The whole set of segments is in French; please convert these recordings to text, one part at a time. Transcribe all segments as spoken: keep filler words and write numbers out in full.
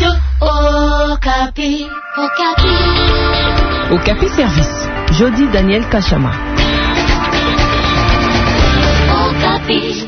Radio Okapi. Okapi. Okapi Service. Jody Daniel Kachama. Okapi.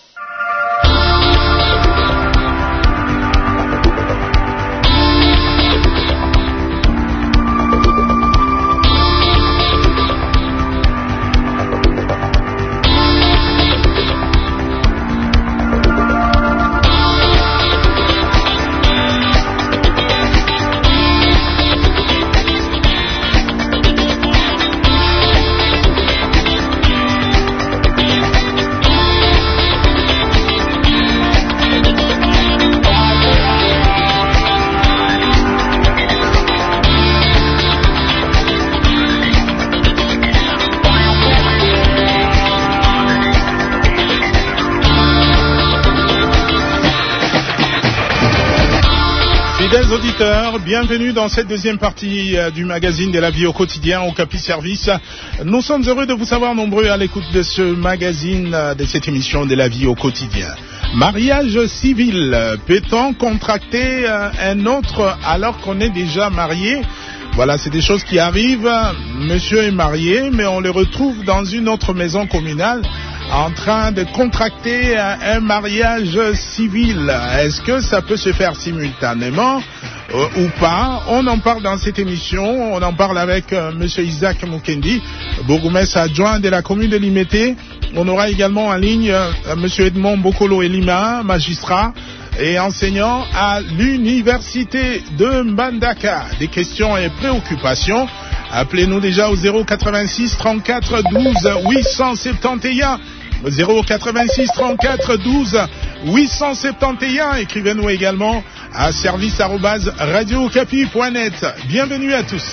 Fidèles auditeurs, bienvenue dans cette deuxième partie euh, du magazine de la vie au quotidien, Okapi Service. Nous sommes heureux de vous savoir nombreux à l'écoute de ce magazine, euh, de cette émission de la vie au quotidien. Mariage civil, peut-on contracter euh, un autre alors qu'on est déjà marié ? Voilà, c'est des choses qui arrivent. Monsieur est marié, mais on le retrouve dans une autre maison communale en train de contracter un mariage civil. Est-ce que ça peut se faire simultanément euh, ou pas? On en parle dans cette émission. On en parle avec euh, Monsieur Isaac Mukendi, bourgmestre adjoint de la commune de Limete. On aura également en ligne euh, Monsieur Edmond Bokolo Elima, magistrat et enseignant à l'université de Mbandaka. Des questions et préoccupations. Appelez-nous déjà au zéro quatre-vingt-six trente-quatre douze huit cent soixante et un. zéro quatre-vingt-six trente-quatre douze huit cent soixante et un. Écrivez-nous également à service arobase radio okapi point net. Bienvenue à tous.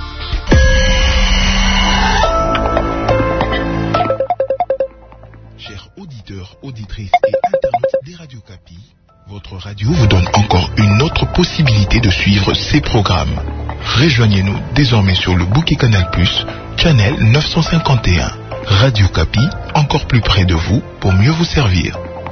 Chers auditeurs, auditrices et internautes des Radio Okapi, votre radio vous donne encore une autre possibilité de suivre ces programmes. Rejoignez-nous désormais sur le bouquet Canal plus, channel neuf cent cinquante et un. Radio Okapi, encore plus près de vous pour mieux vous servir.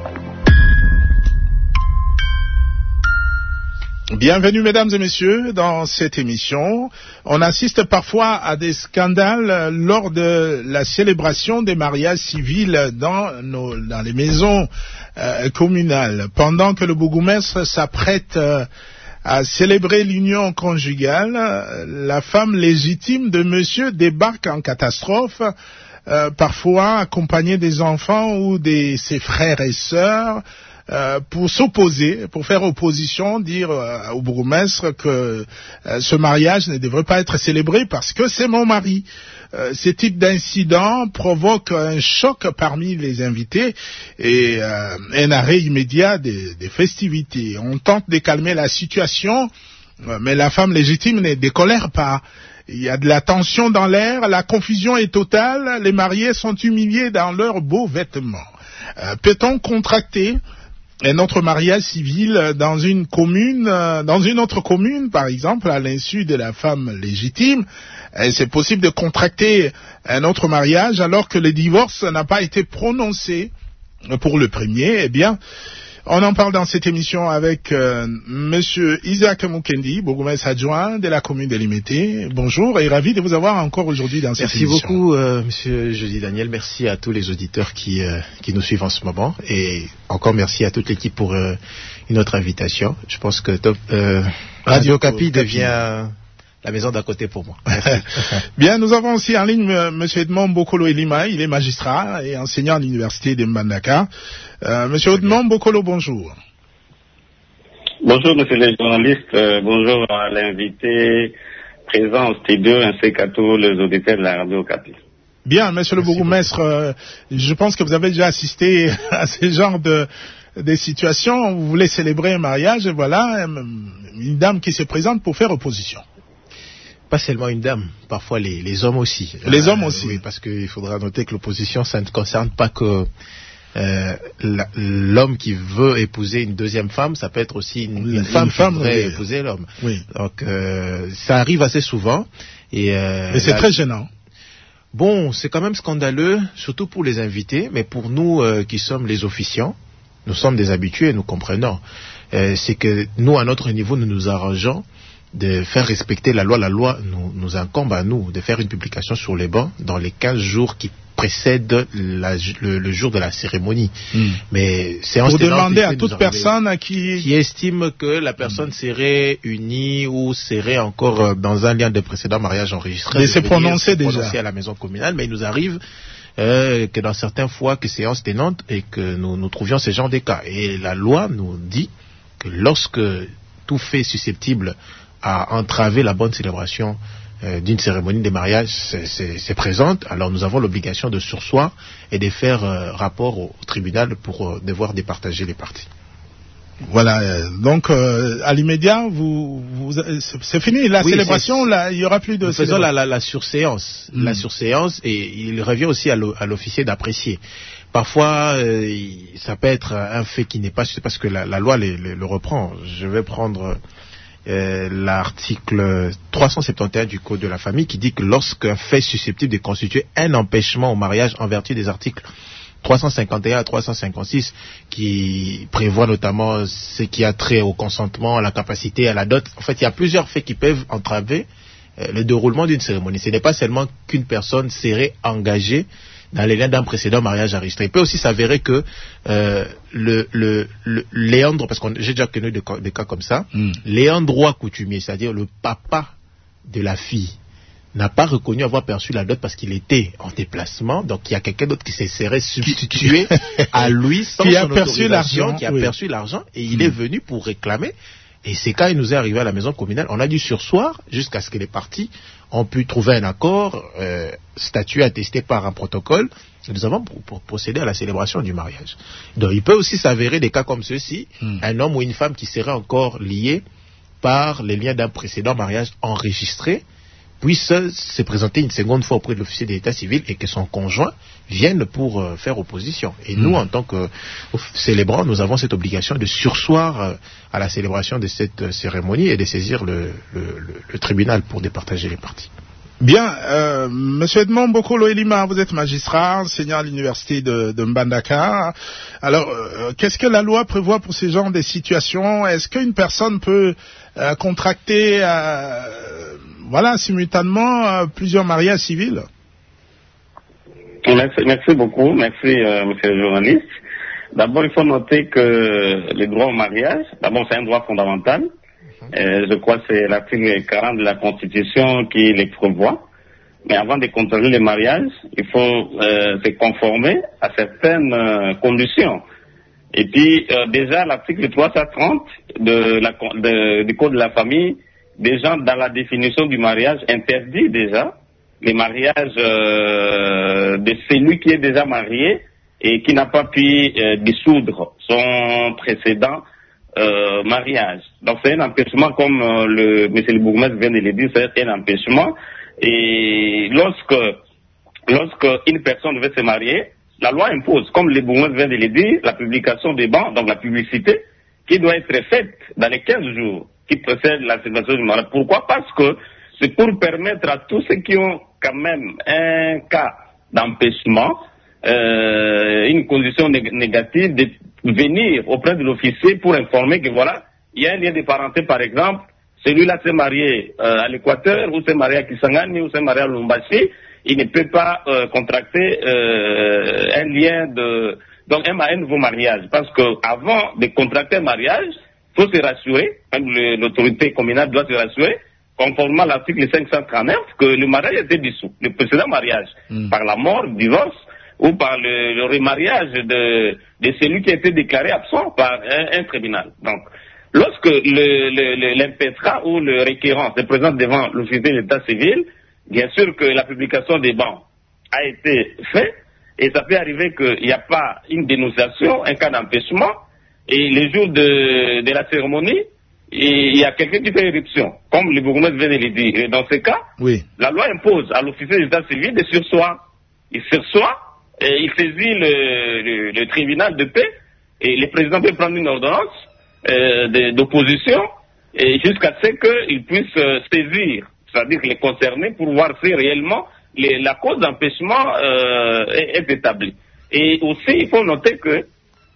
Bienvenue mesdames et messieurs dans cette émission. On assiste parfois à des scandales lors de la célébration des mariages civils dans, nos, dans les maisons euh, communales. Pendant que le bourgmestre s'apprête euh, à célébrer l'union conjugale, la femme légitime de monsieur débarque en catastrophe, euh, parfois accompagnée des enfants ou de ses frères et sœurs, Euh, pour s'opposer, pour faire opposition, dire euh, au bourgmestre que euh, ce mariage ne devrait pas être célébré parce que c'est mon mari. Euh, ce type d'incident provoque un choc parmi les invités et euh, un arrêt immédiat des, des festivités. On tente de calmer la situation, euh, mais la femme légitime ne décolère pas. Il y a de la tension dans l'air, la confusion est totale, les mariés sont humiliés dans leurs beaux vêtements. Euh, peut-on contracter un autre mariage civil dans une commune, dans une autre commune, par exemple, à l'insu de la femme légitime? C'est possible de contracter un autre mariage alors que le divorce n'a pas été prononcé pour le premier. Eh bien, on en parle dans cette émission avec euh, Monsieur Isaac Mukendi, bourgmestre adjoint de la commune de Limete. Bonjour et ravi de vous avoir encore aujourd'hui dans cette merci émission. Merci beaucoup, euh, Monsieur Jody Daniel. Merci à tous les auditeurs qui euh, qui nous suivent en ce moment et encore merci à toute l'équipe pour euh, une autre invitation. Je pense que top, euh, Radio Okapi devient la maison d'à côté pour moi. Bien, nous avons aussi en ligne euh, Monsieur Edmond Bokolo Elima, il est magistrat et enseignant à l'université de Mbandaka. Euh, Monsieur Edmond Bokolo, bonjour. Bonjour Monsieur le journaliste, euh, bonjour à l'invité présent au studio ainsi qu'à tous les auditeurs de la Radio Okapi. Bien, Monsieur le bourgmestre, euh, je pense que vous avez déjà assisté à ce genre de des situations. Vous voulez célébrer un mariage et voilà une dame qui se présente pour faire opposition. Pas seulement une dame, parfois les, les hommes aussi. Les euh, hommes aussi. Oui, parce qu'il faudra noter que l'opposition, ça ne concerne pas que euh, la, l'homme qui veut épouser une deuxième femme, ça peut être aussi une, une, une femme, femme qui voudrait oui. épouser l'homme. Oui. Donc euh, ça arrive assez souvent. Et, euh, et c'est la... très gênant. Bon, c'est quand même scandaleux, surtout pour les invités, mais pour nous euh, qui sommes les officiants, nous sommes des habitués, nous comprenons. euh, c'est que nous, à notre niveau, nous nous arrangeons de faire respecter la loi. La loi nous, nous incombe à nous de faire une publication sur les bancs dans les quinze jours qui précèdent la, le, le jour de la cérémonie. Mmh. Mais séance Vous demandez à toute arriver, personne à qui... qui estime que la personne mmh. serait unie ou serait encore dans un lien de précédent mariage enregistré. Mais c'est prononcé déjà. Prononcé à la maison communale, mais il nous arrive euh, que dans certaines fois que séance tenante et que nous, nous trouvions ce genre de cas. Et la loi nous dit que lorsque tout fait susceptible à entraver la bonne célébration euh, d'une cérémonie de mariage c'est présente, alors nous avons l'obligation de surseoir et de faire euh, rapport au, au tribunal pour euh, devoir départager les parties. Voilà, euh, donc euh, à l'immédiat, vous, vous c'est fini, la oui, célébration, là, il n'y aura plus de... Nous faisons la, la, la surséance, mmh. la surséance, et il revient aussi à l'officier d'apprécier. Parfois, euh, ça peut être un fait qui n'est pas... parce que la, la loi le, le, le reprend. Je vais prendre... Euh, l'article trois cent soixante et un du Code de la famille qui dit que lorsqu'un fait susceptible de constituer un empêchement au mariage en vertu des articles trois cent cinquante et un à trois cent cinquante-six qui prévoient notamment ce qui a trait au consentement, à la capacité, à la dot. En fait, il y a plusieurs faits qui peuvent entraver euh, le déroulement d'une cérémonie. Ce n'est pas seulement qu'une personne serait engagée dans les liens d'un précédent mariage enregistré. Il peut aussi s'avérer que euh, le, le, le léandre, parce que j'ai déjà connu des, des cas comme ça, mm. léandroit coutumier, c'est-à-dire le papa de la fille, n'a pas reconnu avoir perçu la dot parce qu'il était en déplacement, donc il y a quelqu'un d'autre qui se serait substitué à lui sans qui son a perçu autorisation, qui a oui. perçu l'argent, et il mm. est venu pour réclamer. Et c'est quand il nous est arrivé à la maison communale, on a dû surseoir jusqu'à ce que les parties ont pu trouver un accord, euh, statué, attesté par un protocole, et nous avons pour, pour procéder à la célébration du mariage. Donc il peut aussi s'avérer des cas comme ceux-ci, mm. un homme ou une femme qui serait encore lié par les liens d'un précédent mariage enregistré, puisse se présenter une seconde fois auprès de l'officier d'état civil et que son conjoint vienne pour euh, faire opposition. Et mmh. nous, en tant que célébrants, nous avons cette obligation de surseoir euh, à la célébration de cette euh, cérémonie et de saisir le, le, le, le tribunal pour départager les parties. Bien, euh, Monsieur Edmond Bokolo Elima, vous êtes magistrat, enseignant à l'université de, de Mbandaka. Alors, euh, qu'est-ce que la loi prévoit pour ce genre de situations? Est-ce qu'une personne peut euh, contracter, euh, voilà, simultanément euh, plusieurs mariages civils? Merci, merci beaucoup, merci euh, Monsieur le journaliste. D'abord, il faut noter que le droit au mariage, d'abord, c'est un droit fondamental. Euh, je crois que c'est l'article quarante de la Constitution qui les prévoit. Mais avant de contrôler le mariage, il faut euh, se conformer à certaines euh, conditions. Et puis, euh, déjà, l'article trois cent trente de la, de, du Code de la famille, déjà dans la définition du mariage, interdit déjà les mariages euh, de celui qui est déjà marié et qui n'a pas pu euh, dissoudre son précédent Euh, mariage. Donc c'est un empêchement, comme euh, le monsieur le bourgmestre vient de le dire, c'est un empêchement. Et lorsque lorsque une personne veut se marier, la loi impose, comme le bourgmestre vient de le dire, la publication des bans, donc la publicité, qui doit être faite dans les quinze jours qui précèdent la célébration du mariage. Pourquoi? Parce que c'est pour permettre à tous ceux qui ont quand même un cas d'empêchement, euh, une condition nég négative, de venir auprès de l'officier pour informer que voilà, il y a un lien de parenté par exemple, celui-là s'est marié euh, à l'Équateur, ou s'est marié à Kisangani, ou s'est marié à Lumbashi, il ne peut pas euh, contracter euh, un lien de, donc un, un nouveau mariage, parce que avant de contracter un mariage, il faut se rassurer, l'autorité communale doit se rassurer, conformément à l'article cinq cent trente-neuf, que le mariage était dissous, le précédent mariage, mmh. par la mort, le divorce, ou par le, le remariage de, de celui qui a été déclaré absent par un, un tribunal. Donc, lorsque l'impétrat ou le requérant se présente devant l'officier d'état civil, bien sûr que la publication des bans a été faite, et ça peut arriver qu'il n'y a pas une dénonciation, un cas d'empêchement, et les jours de, de la cérémonie, il y a quelqu'un qui fait éruption, comme le bourgmestre vient de le dire. Et dans ce cas, oui. la loi impose à l'officier d'état civil de surseoir. Il surseoit, et il saisit le, le, le tribunal de paix, et le président peut prendre une ordonnance euh, d'opposition, et jusqu'à ce qu'il puisse euh, saisir, c'est-à-dire les concernés, pour voir si réellement les, la cause d'empêchement euh, est, est établie. Et aussi, il faut noter que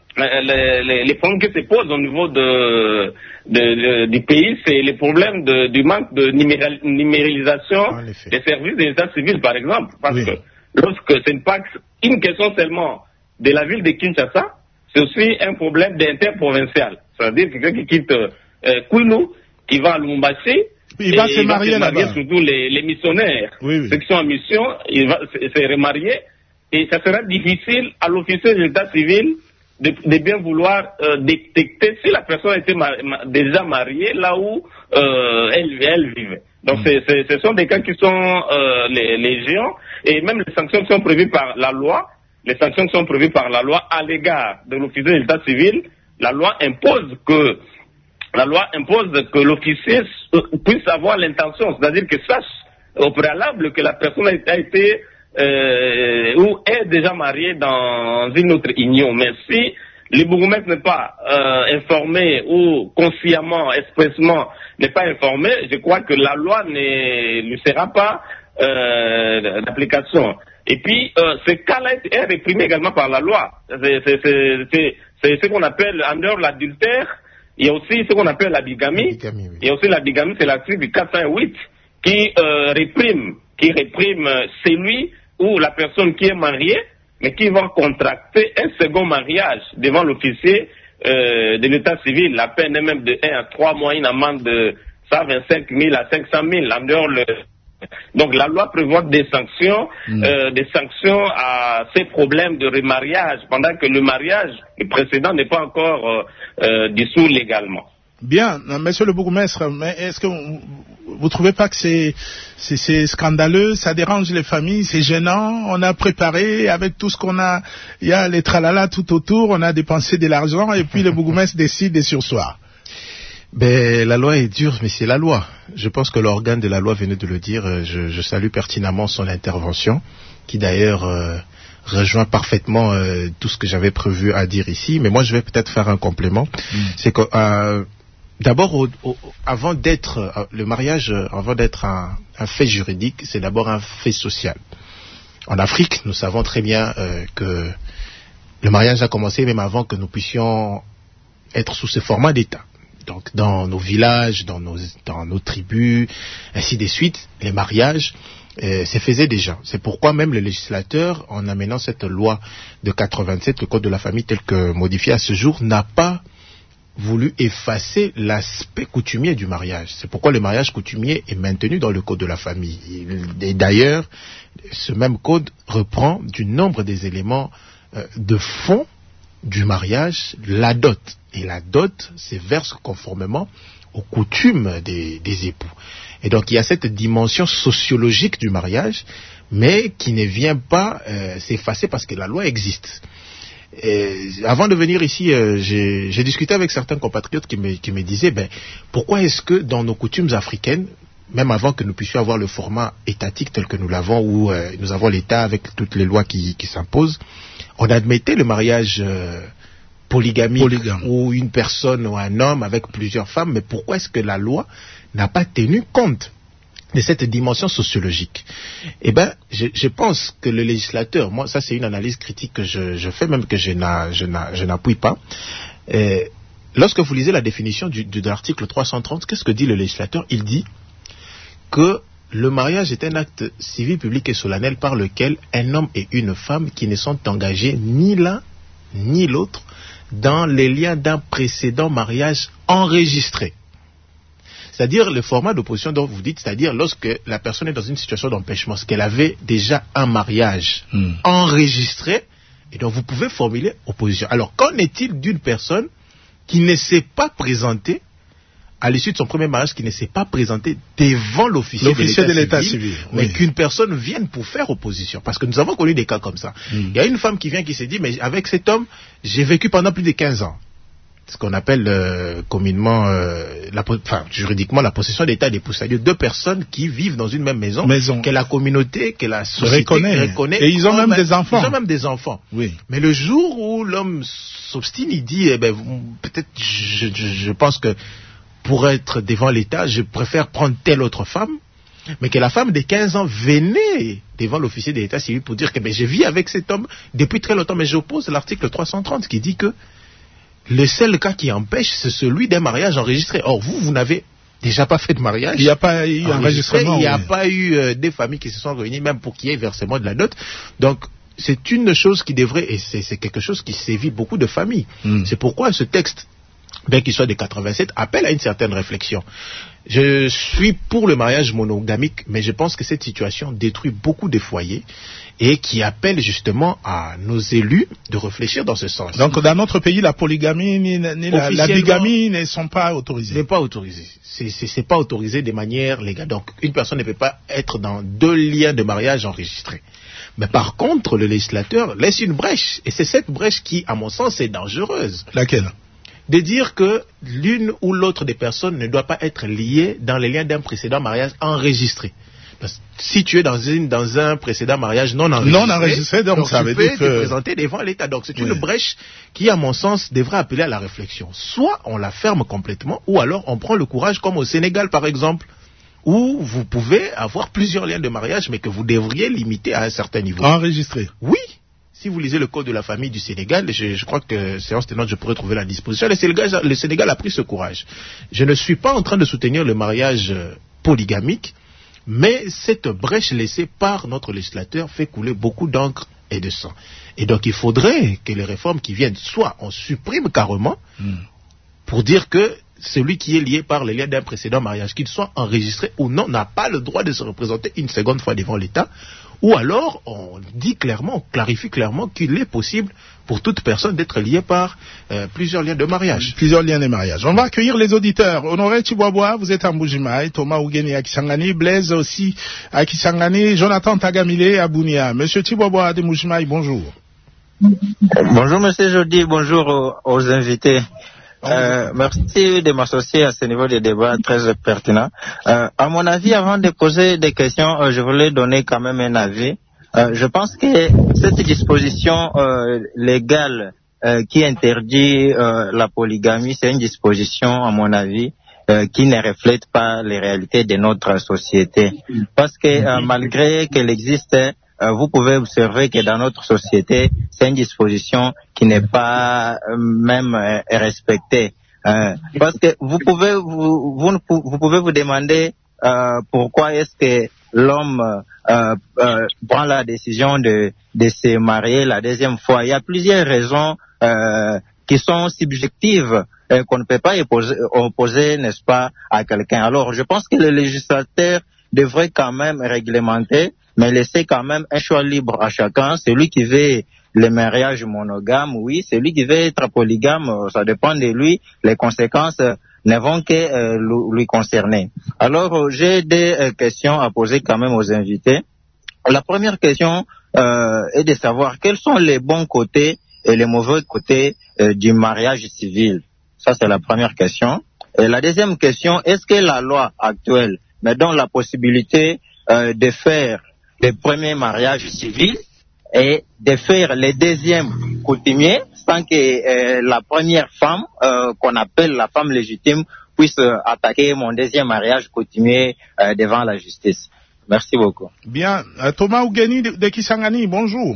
les, les, les problèmes qui se posent au niveau de, de, de, du pays, c'est les problèmes de, du manque de numéral, numérisation des services de l'état civil, par exemple. Parce oui. que lorsque ce n'est pas une question seulement de la ville de Kinshasa, c'est aussi un problème d'interprovincial. C'est-à-dire quelqu'un qui quitte euh, Kwilu, qui va à Lubumbashi, il va se marier là-bas. Surtout les, les missionnaires, oui, oui. ceux qui sont en mission, il va se, se remarier, et ça sera difficile à l'officier de l'état civil de, de bien vouloir euh, détecter si la personne était ma, ma, déjà mariée là où euh, elle, elle vivait. Donc mm. c'est, c'est, ce sont des cas qui sont euh, les, les géants, et même les sanctions sont prévues par la loi. Les sanctions sont prévues par la loi à l'égard de l'officier de l'état civil. La loi impose que la loi impose que l'officier puisse avoir l'intention, c'est-à-dire que sache au préalable que la personne a été euh, ou est déjà mariée dans une autre union. Mais si le bourgmestre n'est pas euh, informé ou consciemment, expressément n'est pas informé, je crois que la loi ne lui sera pas euh, d'application. Et puis, euh, ce cas-là est réprimé également par la loi. C'est, c'est, c'est, c'est, c'est ce qu'on appelle, en dehors de l'adultère, il y a aussi ce qu'on appelle la bigamie. bigamie oui. Il y a aussi la bigamie, c'est l'article quatre cent huit qui euh, réprime, qui réprime celui ou la personne qui est mariée, mais qui va contracter un second mariage devant l'officier euh, de l'état civil. La peine est même de un à trois mois, une amende de cent vingt-cinq mille à cinq cent mille. En dehors le Donc la loi prévoit des sanctions, mmh. euh, des sanctions à ces problèmes de remariage, pendant que le mariage le précédent n'est pas encore euh, euh, dissous légalement. Bien, monsieur le bourgmestre, mais est-ce que vous, vous trouvez pas que c'est, c'est, c'est scandaleux, ça dérange les familles, c'est gênant, on a préparé avec tout ce qu'on a, il y a les tralala tout autour, on a dépensé de l'argent et puis le bourgmestre décide de sursoir. Ben, la loi est dure, mais c'est la loi. Je pense que l'organe de la loi venait de le dire. Je, je salue pertinemment son intervention, qui d'ailleurs euh, rejoint parfaitement euh, tout ce que j'avais prévu à dire ici. Mais moi, je vais peut-être faire un complément. Mmh. C'est que euh, d'abord, au, au, avant d'être euh, le mariage, euh, avant d'être un, un fait juridique, c'est d'abord un fait social. En Afrique, nous savons très bien euh, que le mariage a commencé même avant que nous puissions être sous ce format d'État. Donc dans nos villages, dans nos, dans nos tribus, ainsi de suite, les mariages euh, se faisaient déjà. C'est pourquoi même le législateur, en amenant cette loi de quatre-vingt-sept, le Code de la famille tel que modifié à ce jour, n'a pas voulu effacer l'aspect coutumier du mariage. C'est pourquoi le mariage coutumier est maintenu dans le Code de la famille. Et d'ailleurs, ce même Code reprend du nombre des éléments euh, de fond du mariage, la dot. Et la dot se verse conformément aux coutumes des, des époux. Et donc il y a cette dimension sociologique du mariage, mais qui ne vient pas euh, s'effacer parce que la loi existe. Et avant de venir ici, euh, j'ai, j'ai discuté avec certains compatriotes qui me, qui me disaient, ben, pourquoi est-ce que dans nos coutumes africaines, même avant que nous puissions avoir le format étatique tel que nous l'avons, où euh, nous avons l'État avec toutes les lois qui, qui s'imposent, on admettait le mariage euh, polygamique, Polygame. Où une personne ou un homme avec plusieurs femmes, mais pourquoi est-ce que la loi n'a pas tenu compte de cette dimension sociologique? Eh bien, je, je pense que le législateur, moi ça c'est une analyse critique que je, je fais, même que je, n'a, je, n'a, je n'appuie pas, et lorsque vous lisez la définition du, de l'article trois cent trente, qu'est-ce que dit le législateur? Il dit que le mariage est un acte civil, public et solennel par lequel un homme et une femme qui ne sont engagés ni l'un ni l'autre dans les liens d'un précédent mariage enregistré. C'est-à-dire le format d'opposition dont vous dites, c'est-à-dire lorsque la personne est dans une situation d'empêchement, c'est qu'elle avait déjà un mariage mmh. enregistré, et donc vous pouvez formuler opposition. Alors qu'en est-il d'une personne qui ne s'est pas présentée à l'issue de son premier mariage, qui ne s'est pas présenté devant l'officier, l'officier de l'état, de l'état civil, civil mais oui. qu'une personne vienne pour faire opposition. Parce que nous avons connu des cas comme ça. Mm. Il y a une femme qui vient qui s'est dit, mais avec cet homme, j'ai vécu pendant plus de quinze ans. Ce qu'on appelle euh, communément, euh, la, enfin, juridiquement, la possession d'état d'époux. C'est-à-dire deux personnes qui vivent dans une même maison, maison. que la communauté, que la société reconnaît. reconnaît. Et ils ont même, même des enfants. Ils ont même des enfants. Oui. Mais le jour où l'homme s'obstine, il dit, eh ben, peut-être, je, je, je pense que pour être devant l'État, je préfère prendre telle autre femme, mais que la femme de quinze ans venait devant l'officier de l'État civil pour dire que ben, je vis avec cet homme depuis très longtemps, mais j'oppose l'article trois cent trente qui dit que Le seul cas qui empêche, c'est celui d'un mariage enregistré. Or, vous, vous n'avez déjà pas fait de mariage. Il n'y a pas eu enregistrement. Il n'y a oui. pas eu euh, des familles qui se sont réunies, même pour qu'il y ait versement de la dot. Donc, c'est une chose qui devrait, et c'est, c'est quelque chose qui sévit beaucoup de familles. Mm. C'est pourquoi ce texte, bien qu'il soit de quatre-vingt-sept, appelle à une certaine réflexion. Je suis pour le mariage monogamique, mais je pense que cette situation détruit beaucoup de foyers et qui appelle justement à nos élus de réfléchir dans ce sens. Donc, dans notre pays, la polygamie ni, ni la, la bigamie ne sont pas autorisées. N'est pas autorisé. C'est, c'est, c'est pas autorisé de manière légale. Donc, une personne ne peut pas être dans deux liens de mariage enregistrés. Mais par contre, le législateur laisse une brèche. Et c'est cette brèche qui, à mon sens, est dangereuse. Laquelle ? De dire que l'une ou l'autre des personnes ne doit pas être liée dans les liens d'un précédent mariage enregistré. Parce que si tu es dans, une, dans un précédent mariage non enregistré, non enregistré donc, donc ça tu veut peux dire te que... présenter devant l'État. Donc c'est une oui. brèche qui, à mon sens, devrait appeler à la réflexion. Soit on la ferme complètement, ou alors on prend le courage, comme au Sénégal par exemple, où vous pouvez avoir plusieurs liens de mariage, mais que vous devriez limiter à un certain niveau. Enregistré. Oui. Si vous lisez le code de la famille du Sénégal, je, je crois que séance tenante, je pourrais trouver la disposition. Le Sénégal, le Sénégal a pris ce courage. Je ne suis pas en train de soutenir le mariage polygamique, mais cette brèche laissée par notre législateur fait couler beaucoup d'encre et de sang. Et donc il faudrait que les réformes qui viennent, soit on supprime carrément, mm. pour dire que celui qui est lié par les liens d'un précédent mariage, qu'il soit enregistré ou non, n'a pas le droit de se représenter une seconde fois devant l'État. Ou alors, on dit clairement, on clarifie clairement qu'il est possible pour toute personne d'être liée par euh, plusieurs liens de mariage. Plusieurs liens de mariage. On va accueillir les auditeurs. Honoré Chiboaboa, vous êtes à Mbujimaï, Thomas Ougeni à Kisangani, Blaise aussi à Kisangani, Jonathan Tagamile à Bounia. Monsieur Chiboaboa de Mbujimaï, bonjour. Bonjour Monsieur Jody, bonjour aux, aux invités. Euh, merci de m'associer à ce niveau de débat très pertinent. Euh, à mon avis, avant de poser des questions, euh, je voulais donner quand même un avis. Euh, je pense que cette disposition euh, légale euh, qui interdit euh, la polygamie, c'est une disposition, à mon avis, euh, qui ne reflète pas les réalités de notre société. Parce que euh, malgré qu'elle existe, Euh, vous pouvez observer que dans notre société, c'est une disposition qui n'est pas euh, même euh, respectée. Euh, parce que vous pouvez vous, vous, vous pouvez vous demander euh, pourquoi est-ce que l'homme euh, euh, prend la décision de, de se marier la deuxième fois. Il y a plusieurs raisons euh, qui sont subjectives euh, qu'on ne peut pas opposer, opposer, n'est-ce pas, à quelqu'un. Alors, je pense que le législateur devrait quand même réglementer, mais laisser quand même un choix libre à chacun. Celui qui veut le mariage monogame, oui. Celui qui veut être polygame, ça dépend de lui. Les conséquences ne vont que euh, lui concerner. Alors, euh, j'ai des euh, questions à poser quand même aux invités. La première question euh, est de savoir quels sont les bons côtés et les mauvais côtés euh, du mariage civil. Ça, c'est la première question. Et la deuxième question, est-ce que la loi actuelle me donne la possibilité euh, de faire le premier mariage civil et de faire le deuxième coutumier sans que euh, la première femme, euh, qu'on appelle la femme légitime, puisse euh, attaquer mon deuxième mariage coutumier euh, devant la justice. Merci beaucoup. Bien. Euh, Thomas Ougeni de, de Kisangani, bonjour.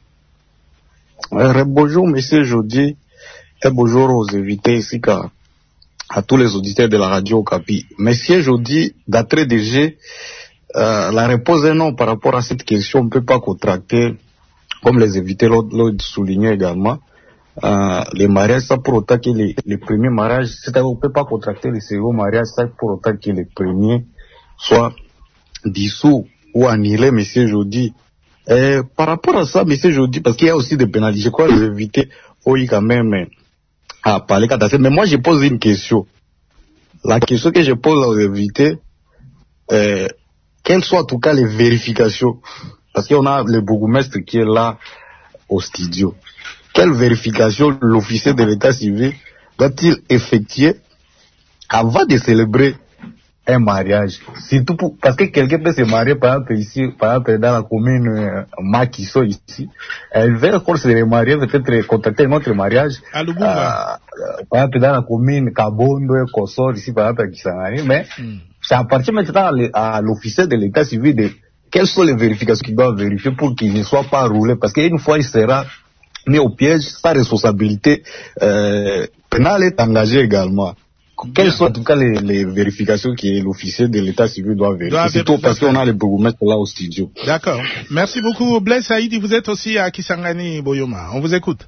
Euh, bonjour, monsieur Jody, et bonjour aux invités ici, car à tous les auditeurs de la radio Okapi. Monsieur Jody, d'entrée de jeu, Euh, la réponse est non par rapport à cette question. On ne peut pas contracter, comme les invités l'ont souligné également, euh, les mariages, ça pour autant que les, les premiers mariages, c'est-à-dire on ne peut pas contracter les seconds mariages, ça pour autant que les premiers soient dissous ou annulés, monsieur Jody. Et par rapport à ça, monsieur Jody, parce qu'il y a aussi des pénalités, je crois que les invités ont eu quand même à parler quand mais moi je pose une question. La question que je pose aux invités, euh, quelles sont en tout cas les vérifications, parce qu'on a le bourgmestre qui est là au studio. Quelle vérification l'officier de l'état civil doit-il effectuer avant de célébrer un mariage? Surtout pour, parce que quelqu'un peut se marier par exemple ici, par exemple dans la commune euh, Makiso ici, elle veut encore se marier, peut-être contacter un autre mariage. À euh, par exemple dans la commune Kabondo et Kosor ici par exemple à Kisangani, mais mm. ça appartient maintenant à l'officier de l'état civil de quelles sont les vérifications qu'il doit vérifier pour qu'il ne soit pas roulé, parce qu'une fois il sera mis au piège, sa responsabilité euh, pénale est engagée également. Quelles sont en tout cas les, les vérifications que l'officier de l'état civil doit vérifier, surtout parce qu'on a les bourgmestres là au studio. D'accord. Merci beaucoup. Blaise Saïdi, vous êtes aussi à Kisangani, Boyoma. On vous écoute.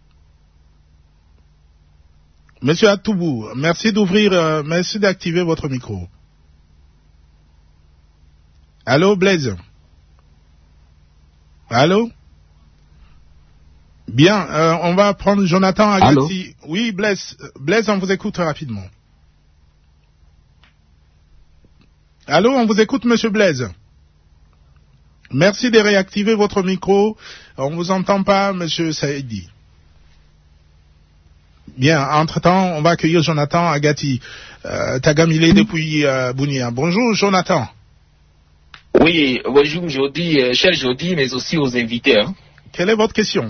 Monsieur Atoubou, merci d'ouvrir, euh, merci d'activer votre micro. Allô, Blaise? Allô? Bien, euh, on va prendre Jonathan Agati. Oui, Blaise, Blaise, on vous écoute rapidement. Allô, on vous écoute, monsieur Blaise. Merci de réactiver votre micro. On ne vous entend pas, monsieur Saïdi. Bien, entre-temps, on va accueillir Jonathan Agati, euh, Tagamile depuis euh, Bounia. Bonjour, Jonathan. Oui, bonjour, Jody, euh, cher Jody, mais aussi aux invités. Hein. Quelle est votre question?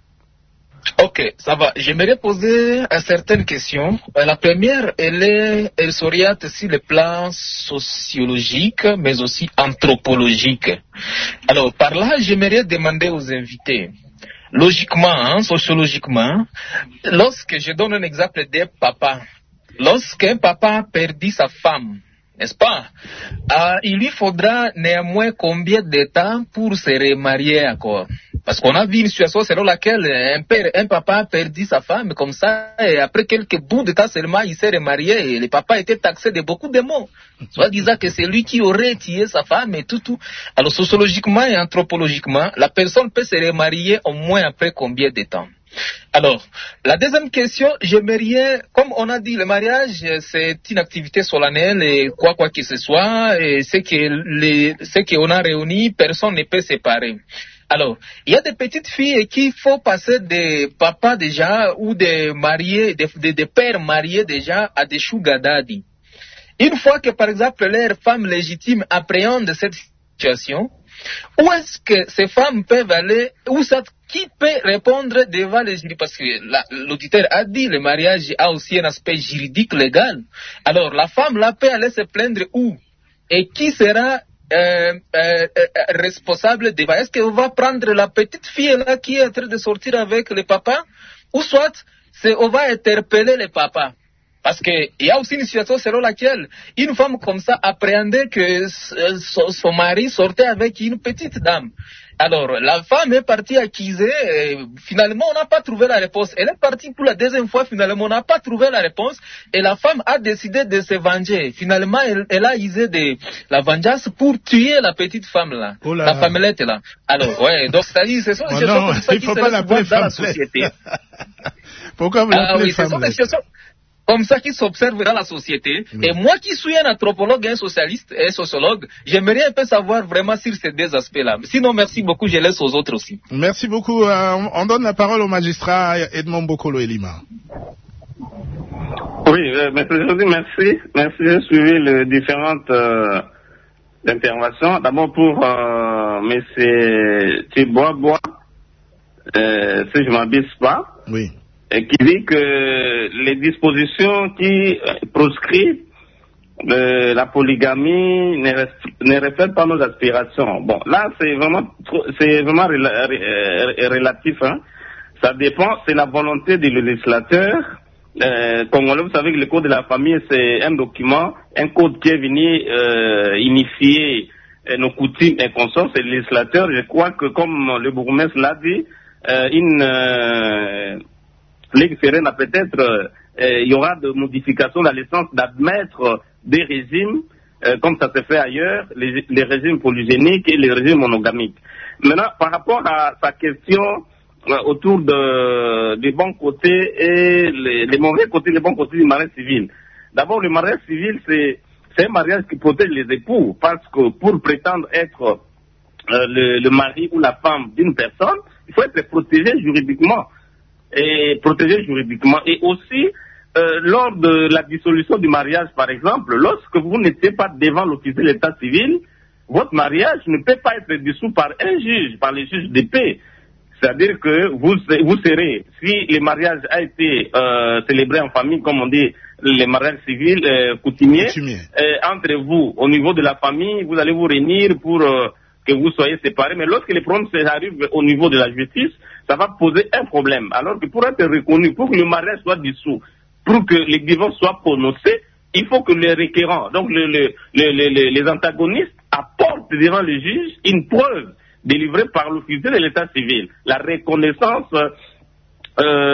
Ok, ça va. J'aimerais poser euh, certaines questions. Euh, la première, elle est, elle s'oriente sur le plan sociologique, mais aussi anthropologique. Alors, par là, j'aimerais demander aux invités. Logiquement, hein, sociologiquement, lorsque je donne un exemple des papas, lorsqu'un papa perdit sa femme, n'est-ce pas, euh, il lui faudra néanmoins combien de temps pour se remarier encore? Parce qu'on a vu une situation selon laquelle un père, un papa a perdu sa femme comme ça, et après quelques bouts de temps seulement, il s'est remarié, et le papa était taxé de beaucoup de mots. Soit disant que c'est lui qui aurait tué sa femme et tout, tout. Alors, sociologiquement et anthropologiquement, la personne peut se remarier au moins après combien de temps? Alors, la deuxième question, j'aimerais, comme on a dit, le mariage, c'est une activité solennelle et quoi, quoi que ce soit, et c'est que les, c'est qu'on a réuni, personne ne peut séparer. Alors, il y a des petites filles qui faut passer des papas déjà ou des mariés, des, des, des pères mariés déjà à des sugar daddy. Une fois que, par exemple, leurs femmes légitimes appréhendent cette situation, où est-ce que ces femmes peuvent aller, où ça, qui peut répondre devant les juridiques? Parce que la, l'auditeur a dit, le mariage a aussi un aspect juridique légal. Alors, la femme là peut aller se plaindre où? Et qui sera Euh, euh, euh, responsable de... Est-ce qu'on va prendre la petite fille là qui est en train de sortir avec le papa, ou soit c'est on va interpeller le papa? Parce que il y a aussi une situation selon laquelle une femme comme ça appréhendait que son, son mari sortait avec une petite dame. Alors, la femme est partie accuser, et finalement, on n'a pas trouvé la réponse. Elle est partie pour la deuxième fois, finalement, on n'a pas trouvé la réponse, et la femme a décidé de se venger. Finalement, elle, elle a usé de la vengeance pour tuer la petite femme là, oh là la femmelette là. Alors, ouais, donc c'est-à-dire, ce sont des situations comme ça qui se retrouvent dans la société. Pourquoi vous l'appelez ah, oui, ce sont des situations comme ça qui s'observe dans la société. Oui. Et moi qui suis un anthropologue, un socialiste et un sociologue, j'aimerais un peu savoir vraiment sur ces deux aspects-là. Sinon, merci beaucoup, je laisse aux autres aussi. Merci beaucoup. Euh, on donne la parole au magistrat Edmond Bokolo Elima. Oui, euh, merci. Merci, j'ai suivi les différentes euh, interventions. D'abord pour euh, M. Thibaut, euh, si je ne m'abuse pas. Oui. Et qui dit que les dispositions qui proscrivent euh, la polygamie ne, ne reflètent pas nos aspirations. Bon, là, c'est vraiment, c'est vraiment rela, ré, relatif. Hein. Ça dépend, c'est la volonté du législateur. Euh, congolais, vous savez que le code de la famille, c'est un document, un code qui est venu euh, unifier euh, nos coutumes et consorts. C'est le législateur. Je crois que, comme le bourgmestre l'a dit, euh, une... Euh, L'ex-Ferren a peut-être, euh, il y aura de modifications dans le sens d'admettre des régimes, euh, comme ça se fait ailleurs, les, les régimes polygéniques et les régimes monogamiques. Maintenant, par rapport à sa question euh, autour de, des bons côtés et les, les mauvais côtés, les bons côtés du mariage civil. D'abord, le mariage civil, c'est, c'est un mariage qui protège les époux, parce que pour prétendre être euh, le, le mari ou la femme d'une personne, il faut être protégé juridiquement. Et protégé juridiquement. Et aussi, euh, lors de la dissolution du mariage, par exemple, lorsque vous n'étiez pas devant l'officier de l'état civil, votre mariage ne peut pas être dissous par un juge, par les juges de paix. C'est-à-dire que vous, vous serez, si le mariage a été euh, célébré en famille, comme on dit, les mariages civils euh, coutumiers, euh, entre vous, au niveau de la famille, vous allez vous réunir pour... Euh, que vous soyez séparés, mais lorsque les problèmes arrivent au niveau de la justice, ça va poser un problème. Alors que pour être reconnu, pour que le mariage soit dissous, pour que les divorces soient prononcés, il faut que les requérants, donc le, le, le, le, les antagonistes, apportent devant le juge une preuve délivrée par l'officier de l'état civil, la reconnaissance euh,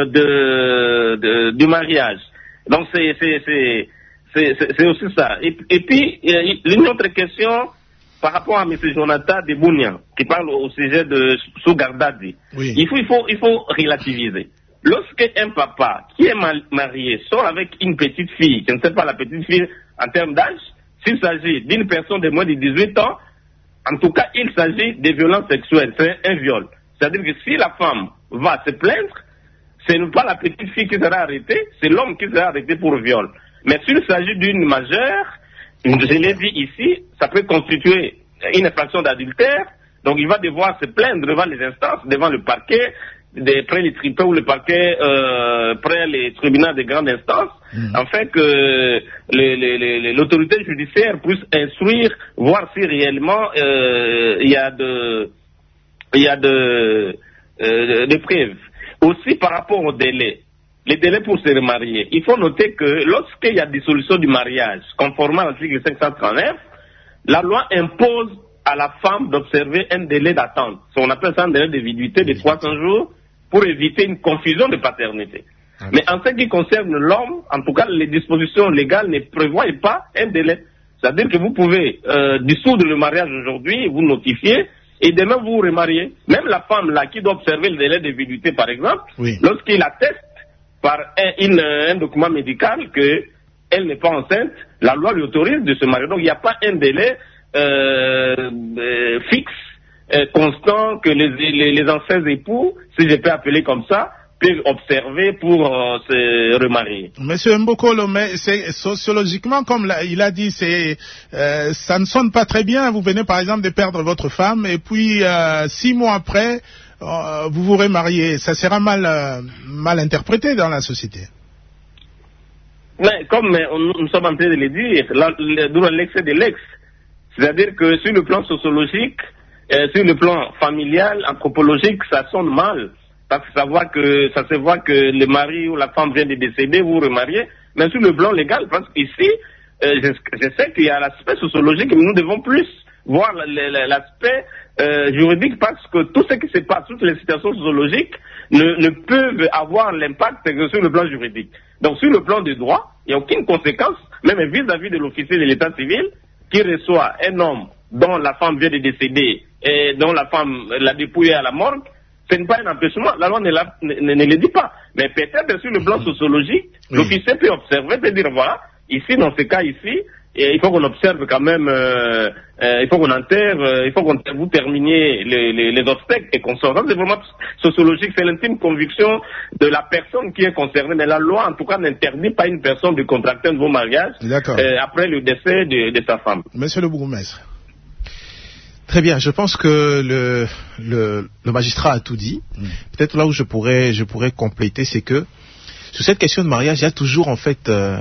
de, de, du mariage. Donc c'est, c'est, c'est, c'est, c'est aussi ça. Et, et puis, une autre question par rapport à M. Jonathan de Bounian, qui parle au sujet de Sougardadi. Oui. Il faut, il faut, il faut relativiser. Lorsque un papa qui est marié sort avec une petite fille, je ne sais pas la petite fille en termes d'âge, s'il s'agit d'une personne de moins de dix-huit ans, en tout cas, il s'agit de violences sexuelles, c'est un viol. C'est-à-dire que si la femme va se plaindre, ce n'est pas la petite fille qui sera arrêtée, c'est l'homme qui sera arrêté pour viol. Mais s'il s'agit d'une majeure, je l'ai dit ici, ça peut constituer une infraction d'adultère, donc il va devoir se plaindre devant les instances, devant le parquet, de, près les tribunaux ou le parquet, euh, près les tribunaux de grande instance, mmh. afin que les, les, les, l'autorité judiciaire puisse instruire, voir si réellement euh, il y a de, il y a de, euh, de preuves. Aussi par rapport au délai, les délais pour se remarier, il faut noter que lorsqu'il y a dissolution du mariage, conformément à l'article cinq cent trente-neuf, la loi impose à la femme d'observer un délai d'attente. On appelle ça un délai de viduité de trois cents jours pour éviter une confusion de paternité. Okay. Mais en ce qui concerne l'homme, en tout cas, les dispositions légales ne prévoient pas un délai. C'est-à-dire que vous pouvez euh, dissoudre le mariage aujourd'hui, vous notifiez, et demain vous vous remariez. Même la femme là qui doit observer le délai de viduité, par exemple, oui. lorsqu'il atteste par un, une, un document médical qu'elle n'est pas enceinte, la loi lui autorise de se marier. Donc il n'y a pas un délai euh, euh, fixe, euh, constant, que les, les, les anciens époux, si je peux appeler comme ça, peuvent observer pour euh, se remarier. Monsieur Mbokolo, mais c'est sociologiquement, comme la, il a dit, c'est euh, ça ne sonne pas très bien. Vous venez par exemple de perdre votre femme et puis euh, six mois après, euh, vous vous remariez. Ça sera mal, euh, mal interprété dans la société. Mais comme on, nous sommes en train de le dire, d'où l'excès de l'ex. C'est-à-dire que sur le plan sociologique, euh, sur le plan familial, anthropologique, ça sonne mal. Parce que ça, voit que ça se voit que le mari ou la femme vient de décéder, vous vous remariez. Mais sur le plan légal, parce qu'ici, euh, je, je sais qu'il y a l'aspect sociologique, mais nous devons plus voir l'aspect euh, juridique, parce que tout ce qui se passe, toutes les situations sociologiques ne, ne peuvent avoir l'impact que sur le plan juridique. Donc sur le plan du droit, il n'y a aucune conséquence, même vis-à-vis de l'officier de l'état civil, qui reçoit un homme dont la femme vient de décéder et dont la femme l'a dépouillé à la morgue. Ce n'est pas un empêchement, la loi ne, la, ne, ne le dit pas. Mais peut-être sur le plan sociologique, oui. l'officier peut observer, peut dire voilà, ici, dans ce cas ici, et il faut qu'on observe quand même, euh, euh, il faut qu'on enterre, euh, il faut qu'on vous terminiez les, les, les obstacles et qu'on sorte. C'est vraiment sociologique, c'est l'intime conviction de la personne qui est concernée. Mais la loi, en tout cas, n'interdit pas une personne de contracter un nouveau mariage euh, après le décès de, de sa femme. Monsieur le bourgmestre. Très bien, je pense que le, le, le magistrat a tout dit. Mmh. Peut-être là où je pourrais, je pourrais compléter, c'est que sur cette question de mariage, il y a toujours en fait euh,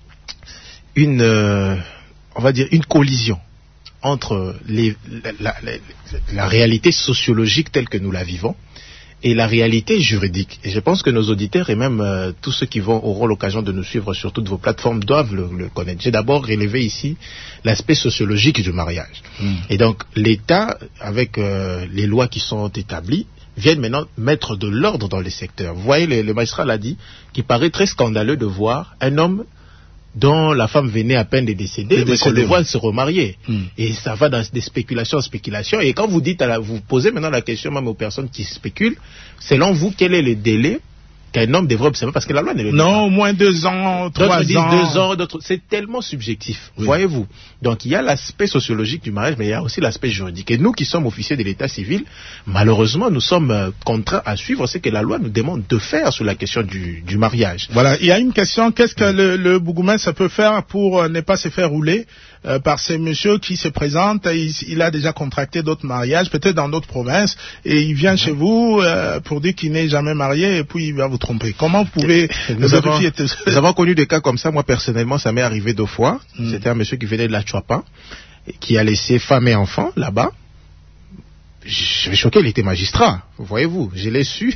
une, euh, on va dire, une collision entre les, la, la, la, la réalité sociologique telle que nous la vivons et la réalité juridique. Et je pense que nos auditeurs et même euh, tous ceux qui vont auront l'occasion de nous suivre sur toutes vos plateformes doivent le, le connaître. J'ai d'abord relevé ici l'aspect sociologique du mariage. Mmh. Et donc l'État, avec euh, les lois qui sont établies, viennent maintenant mettre de l'ordre dans les secteurs. Vous voyez, le, le magistrat l'a dit, qu'il paraît très scandaleux de voir un homme dont la femme venait à peine de décéder, mais qu'on le voit se remarier. Mm. Et ça va dans des spéculations, spéculations. Et quand vous dites, à la, vous posez maintenant la question même aux personnes qui spéculent, selon vous, quel est le délai qu'un homme devrait observer? Parce que la loi ne le dit pas. Non, au moins deux ans, trois ans. D'autres disent deux ans, d'autres. C'est tellement subjectif. Oui. Voyez-vous. Donc il y a l'aspect sociologique du mariage, mais il y a aussi l'aspect juridique. Et nous qui sommes officiers de l'état civil, malheureusement, nous sommes contraints à suivre ce que la loi nous demande de faire sur la question du, du mariage. Voilà. Il y a une question. Qu'est-ce que le, le bourgmestre peut faire pour euh, ne pas se faire rouler euh, par ces messieurs qui se présentent? Il, il a déjà contracté d'autres mariages, peut-être dans d'autres provinces, et il vient mm-hmm. chez vous euh, pour dire qu'il n'est jamais marié, et puis il va vous tromper. Comment vous pouvez nous avons, nous avons connu des cas comme ça. Moi personnellement, ça m'est arrivé deux fois. Mm. C'était un monsieur qui venait de la Chouapa, qui a laissé femme et enfant là-bas. j'avais choqué, il était magistrat, voyez-vous, je l'ai su,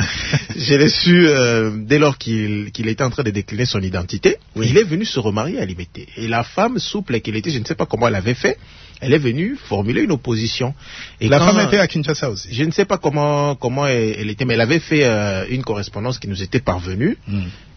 je l'ai su euh, dès lors qu'il qu'il était en train de décliner son identité, oui. Il est venu se remarier à Limete. Et la femme souple qu'elle était, je ne sais pas comment elle avait fait, elle est venue formuler une opposition. Et la quand, femme était à Kinshasa aussi. Je ne sais pas comment comment elle, elle était, mais elle avait fait euh, une correspondance qui nous était parvenue, mm.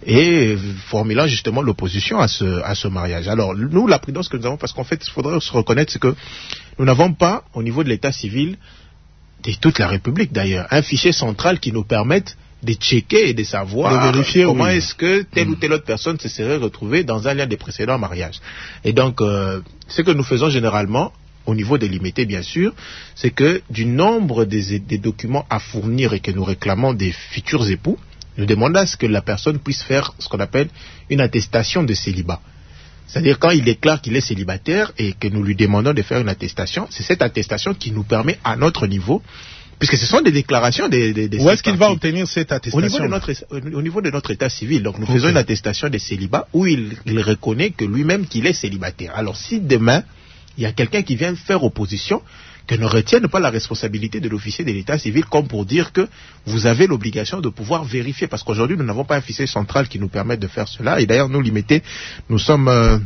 et formulant justement l'opposition à ce à ce mariage. Alors nous, la prudence que nous avons, parce qu'en fait, il faudrait se reconnaître, c'est que nous n'avons pas, au niveau de l'état civil, de toute la République d'ailleurs, un fichier central qui nous permette de checker et de savoir de vérifier, comment oui. est-ce que telle mmh. ou telle autre personne se serait retrouvée dans un lien des précédents mariages. Et donc, euh, ce que nous faisons généralement, au niveau des limités bien sûr, c'est que du nombre des, des documents à fournir et que nous réclamons des futurs époux, nous demandons à ce que la personne puisse faire ce qu'on appelle une attestation de célibat. C'est-à-dire quand il déclare qu'il est célibataire et que nous lui demandons de faire une attestation, c'est cette attestation qui nous permet à notre niveau, puisque ce sont des déclarations des... des, des Où est-ce qu'il va obtenir cette attestation? Au niveau de notre, au niveau de notre état civil. Donc nous okay. faisons une attestation de célibat où il, il reconnaît que lui-même qu'il est célibataire. Alors si demain, il y a quelqu'un qui vient faire opposition, que ne retienne pas la responsabilité de l'officier de l'état civil comme pour dire que vous avez l'obligation de pouvoir vérifier, parce qu'aujourd'hui nous n'avons pas un fichier central qui nous permette de faire cela. Et d'ailleurs nous, Limete, nous sommes euh,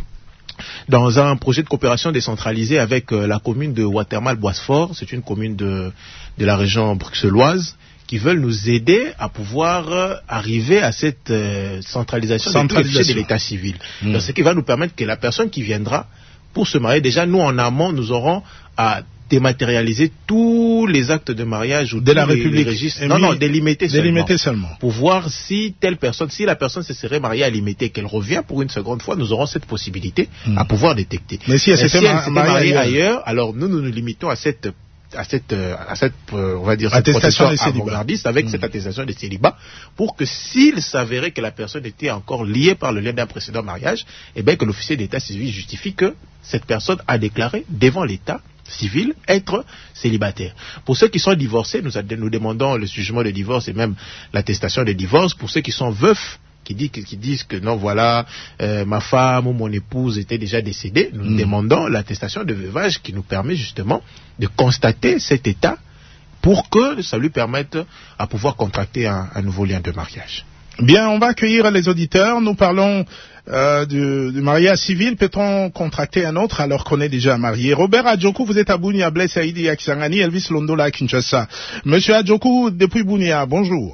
dans un projet de coopération décentralisé avec euh, la commune de Watermal-Boisfort, c'est une commune de, de la région bruxelloise, qui veulent nous aider à pouvoir euh, arriver à cette euh, centralisation, centralisation. De, de l'état civil. Mmh. Donc, ce qui va nous permettre que la personne qui viendra pour se marier, déjà nous en amont, nous aurons à dématérialiser tous les actes de mariage ou de la les, République. Les registres. Non, non, délimiter seulement. seulement. Pour voir si telle personne, si la personne se serait mariée à Limete, qu'elle revient pour une seconde fois, nous aurons cette possibilité mmh. à pouvoir détecter. Mais si elle s'était si mariée, mariée ailleurs, ailleurs, alors nous, nous nous limitons à cette à cette, à cette, on va dire, attestation de célibat, avec mmh. cette attestation de célibat, pour que s'il s'avérait que la personne était encore liée par le lien d'un précédent mariage, eh bien que l'officier d'état civil justifie que cette personne a déclaré devant l'état civil être célibataire. Pour ceux qui sont divorcés, nous, nous demandons le jugement de divorce et même l'attestation de divorce. Pour ceux qui sont veufs, qui, dit, qui disent que non, voilà, euh, ma femme ou mon épouse était déjà décédée, nous mmh. demandons l'attestation de veuvage qui nous permet justement de constater cet état pour que ça lui permette à pouvoir contracter un, un nouveau lien de mariage. Bien, on va accueillir les auditeurs. Nous parlons euh, du, du mariage civil. Peut-on contracter un autre alors qu'on est déjà marié? Robert Adjoku, vous êtes à Bunia, Blaise Saïdi à Kisangani, Elvis Londola à Kinshasa. Monsieur Adjoku, depuis Bunia, bonjour.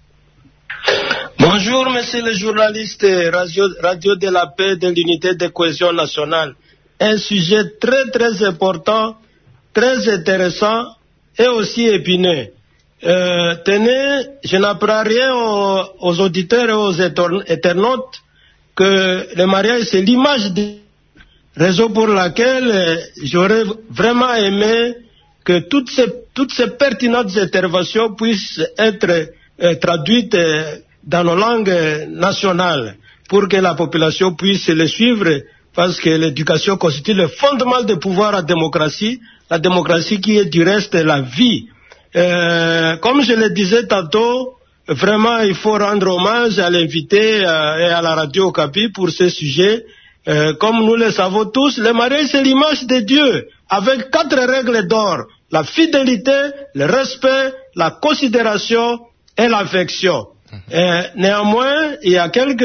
Bonjour, monsieur le journaliste Radio, Radio de la Paix de l'Unité de Cohésion Nationale. Un sujet très très important, très intéressant et aussi épineux. Euh, tenez, je n'apprends rien aux, aux auditeurs et aux internautes que le mariage c'est l'image de raison pour laquelle euh, j'aurais vraiment aimé que toutes ces, toutes ces pertinentes interventions puissent être euh, traduites euh, dans nos langues nationales pour que la population puisse les suivre, parce que l'éducation constitue le fondement du pouvoir à la démocratie, la démocratie qui est du reste la vie. Euh, comme je le disais tantôt, vraiment il faut rendre hommage à l'invité euh, et à la radio Okapi pour ce sujet. Euh, comme nous le savons tous, le mariage c'est l'image de Dieu, avec quatre règles d'or: la fidélité, le respect, la considération et l'affection. Euh, néanmoins, il y a quelques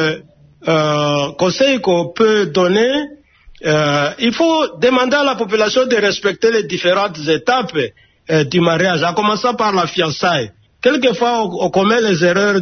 euh, conseils qu'on peut donner. Euh, il faut demander à la population de respecter les différentes étapes euh, du mariage, en commençant par la fiançailles. Quelquefois, on, on commet les erreurs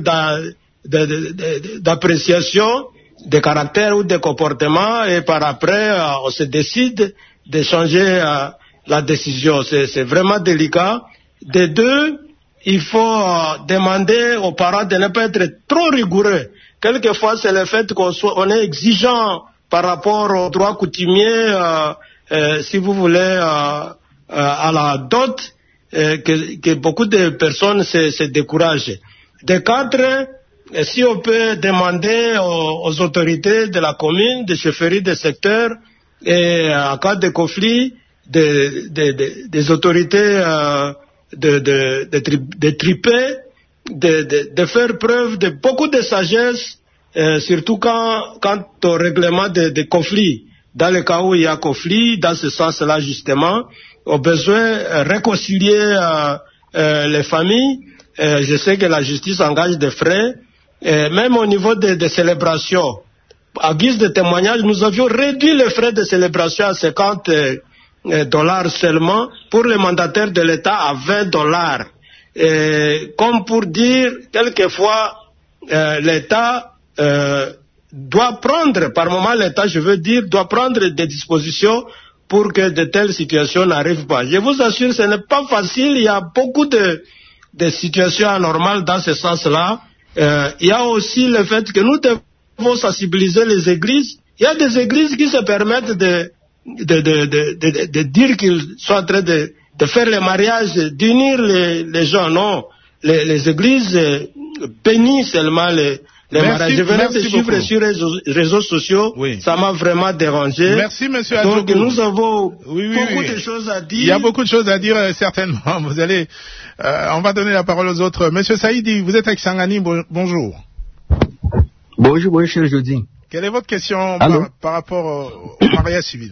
d'appréciation de caractère ou de comportement, et par après, euh, on se décide de changer euh, la décision. C'est vraiment délicat. De deux, il faut euh, demander aux parents de ne pas être trop rigoureux. Quelquefois, c'est le fait qu'on soit, on est exigeant par rapport aux droits coutumiers, euh, euh, si vous voulez, euh, euh, à la dot, euh, que, que beaucoup de personnes se, se découragent. De quatre, euh, si on peut demander aux, aux autorités de la commune, des chefferies de secteur, et euh, en cas de conflit, de, de, de, des autorités euh, de, de, de, tri, de triper, de, de, de faire preuve de beaucoup de sagesse, euh, surtout quand, quand au règlement des de conflits. Dans le cas où il y a conflit, dans ce sens-là justement, au besoin réconcilier euh, euh, les familles. Euh, je sais que la justice engage des frais. Euh, même au niveau des, des célébrations, à guise de témoignage, nous avions réduit les frais de célébration à cinquante euh, dollars seulement, pour les mandataires de l'État à vingt dollars. Et comme pour dire, quelquefois, euh, l'État euh, doit prendre, par moment l'État, je veux dire, doit prendre des dispositions pour que de telles situations n'arrivent pas. Je vous assure, ce n'est pas facile, il y a beaucoup de, de situations anormales dans ce sens-là. Euh, il y a aussi le fait que nous devons sensibiliser les églises. Il y a des églises qui se permettent de, de, de, de, de, de dire qu'ils sont en train de, de faire les mariages, d'unir les, les gens. Non, les, les églises bénissent seulement les, les merci, mariages. Je venais de suivre beaucoup. sur les réseaux, réseaux sociaux, oui. Ça m'a vraiment dérangé. Merci, monsieur Donc Adjogo. nous avons oui, oui, beaucoup oui. de choses à dire. Il y a beaucoup de choses à dire, euh, certainement. Vous allez, euh, on va donner la parole aux autres. Monsieur Saïdi, vous êtes avec Sangani, bon, bonjour. Bonjour, bonjour, cher Jody. Quelle est votre question par, par rapport au, au mariage civil?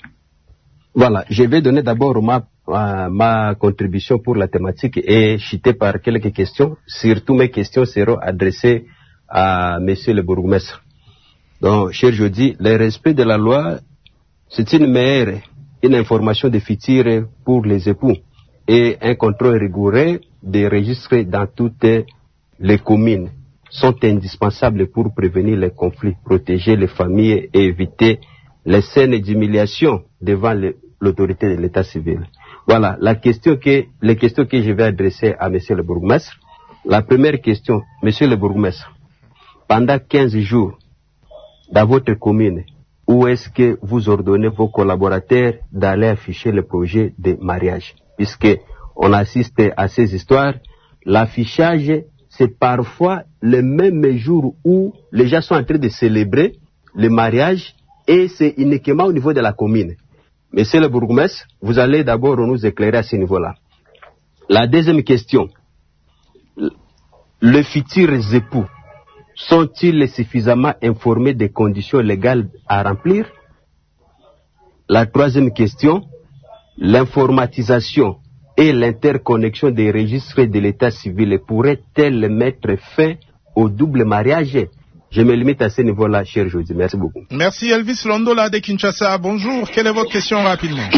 Voilà, je vais donner d'abord ma, ma, ma contribution pour la thématique et chuter par quelques questions. Surtout mes questions seront adressées à monsieur le bourgmestre. Donc, cher Jody, le respect de la loi, c'est une meilleure, une information de futur pour les époux et un contrôle rigoureux des registres dans toutes les communes sont indispensables pour prévenir les conflits, protéger les familles et éviter les scènes d'humiliation devant le, l'autorité de l'état civil. Voilà, la question que, les questions que je vais adresser à monsieur le bourgmestre. La première question, monsieur le bourgmestre, pendant quinze jours, dans votre commune, où est-ce que vous ordonnez vos collaborateurs d'aller afficher le projet de mariage? Puisque on assiste à ces histoires, l'affichage, c'est parfois le même jour où les gens sont en train de célébrer le mariage et c'est uniquement au niveau de la commune. Monsieur le bourgmestre, vous allez d'abord nous éclairer à ce niveau-là. La deuxième question, les futurs époux sont-ils suffisamment informés des conditions légales à remplir? La troisième question, l'informatisation et l'interconnexion des registres de l'état civil pourrait-elle mettre fin au double mariage? Je me limite à ce niveau-là, cher Jody. Merci beaucoup. Merci Elvis Londola de Kinshasa. Bonjour, quelle est votre question rapidement?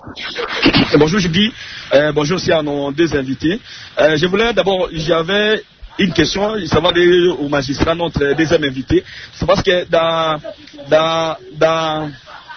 Bonjour Jody, euh, bonjour aussi à nos deux invités. Euh, je voulais d'abord, j'avais une question, ça va dire au magistrat, notre deuxième invité. C'est parce que dans, dans, dans,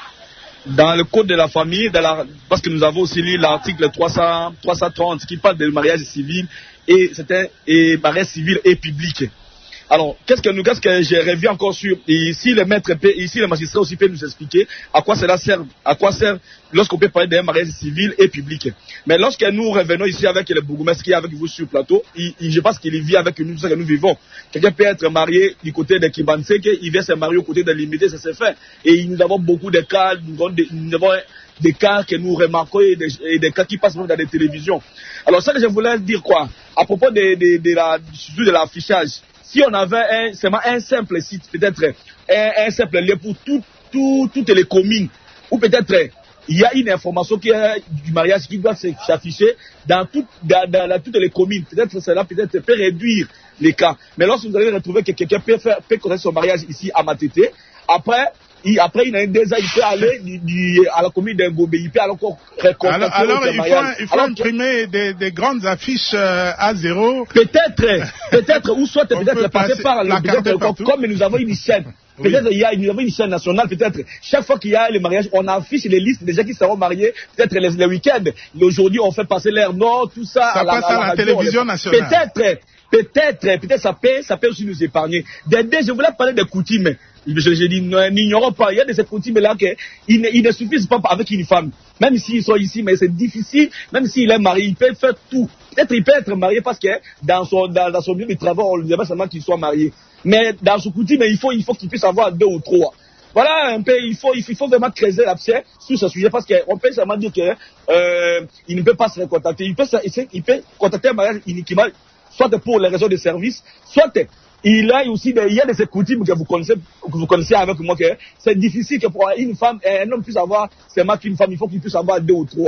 dans le code de la famille, dans la, parce que nous avons aussi lu l'article trois cent trente qui parle de mariage civil et c'était et mariage civil et public. Alors, qu'est-ce que nous, qu'est-ce que j'ai revu encore sur, ici le maître, ici le magistrat aussi peut nous expliquer à quoi cela sert, à quoi sert lorsqu'on peut parler d'un mariage civil et public. Mais lorsque nous revenons ici avec le bourgmestre qui est avec vous sur le plateau, il, il, je pense qu'il vit avec nous, tout ça que nous vivons. Quelqu'un peut être marié du côté de Kibanseke, il vient se marier au côté de Limité, ça se fait. Et nous avons beaucoup de cas, nous avons des, nous avons des cas que nous remarquons et des, et des cas qui passent même dans les télévisions. Alors ça que je voulais dire quoi, à propos de, de, de la, surtout de l'affichage. Si on avait un, seulement un simple site, peut-être un, un simple lien pour tout, tout, toutes les communes, ou peut-être il y a une information qui est du mariage qui doit s'afficher dans, tout, dans, dans, dans toutes les communes. Peut-être cela peut-être peut réduire les cas. Mais lorsque vous allez retrouver que quelqu'un peut faire peut connaître son mariage ici à Matete, après il, après il a un désir, il peut aller du, du, à la commune d'Ngobé, il peut alors encore récompter alors, alors il mariage. faut, il faut alors, imprimer des, des grandes affiches euh, à zéro. Peut-être, peut-être, ou soit peut-être passer par le peut-être comme nous avons une chaîne. Oui. Peut-être il y a une, une chaîne nationale, peut-être chaque fois qu'il y a le mariage, on affiche les listes des gens qui seront mariés, peut-être les, les week-ends. Aujourd'hui, on fait passer l'air nord, tout ça. Ça à la, passe à, à la, la radio, télévision nationale. Peut-être, peut-être, peut-être ça peut, ça peut aussi nous épargner. Des, des, je voulais parler des coutumes. Je, je dis, n'ignorons pas, il y a de ces coutumes-là qu'ils ne, ils ne suffisent pas avec une femme. Même s'ils sont ici, mais c'est difficile, même s'il est marié, il peut faire tout. Peut-être il peut être marié parce que dans son, dans, dans son milieu de travail, on ne dit pas seulement qu'il soit marié. Mais dans ce coutume, il faut, il faut qu'il puisse avoir deux ou trois. Voilà un peu, il faut, il faut vraiment creuser l'abcès sur ce sujet parce qu'on peut seulement dire que, euh, il ne peut pas se contacter. Il peut, il peut contacter un mariage uniquement, soit pour les raisons de service, soit il a aussi des, il y a des coutumes que vous connaissez, que vous connaissez avec moi, que c'est difficile que pour une femme, un homme puisse avoir seulement qu'une femme, il faut qu'il puisse avoir deux ou trois.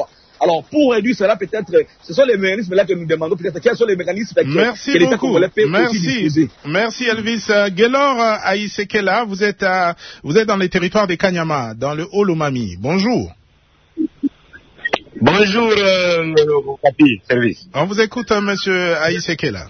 Alors, pour réduire cela, peut-être, ce sont les mécanismes là que nous demandons, peut-être, quels sont les mécanismes que, Merci que l'État beaucoup. congolais peut Merci. aussi disposer. Merci Elvis. Euh, Gelor euh, Aïsekela, vous êtes, à, vous êtes dans les territoires des Kanyama, dans le Haut-Lomami. Bonjour. Bonjour, euh, Capi, service. On vous écoute, euh, monsieur Aïsekela.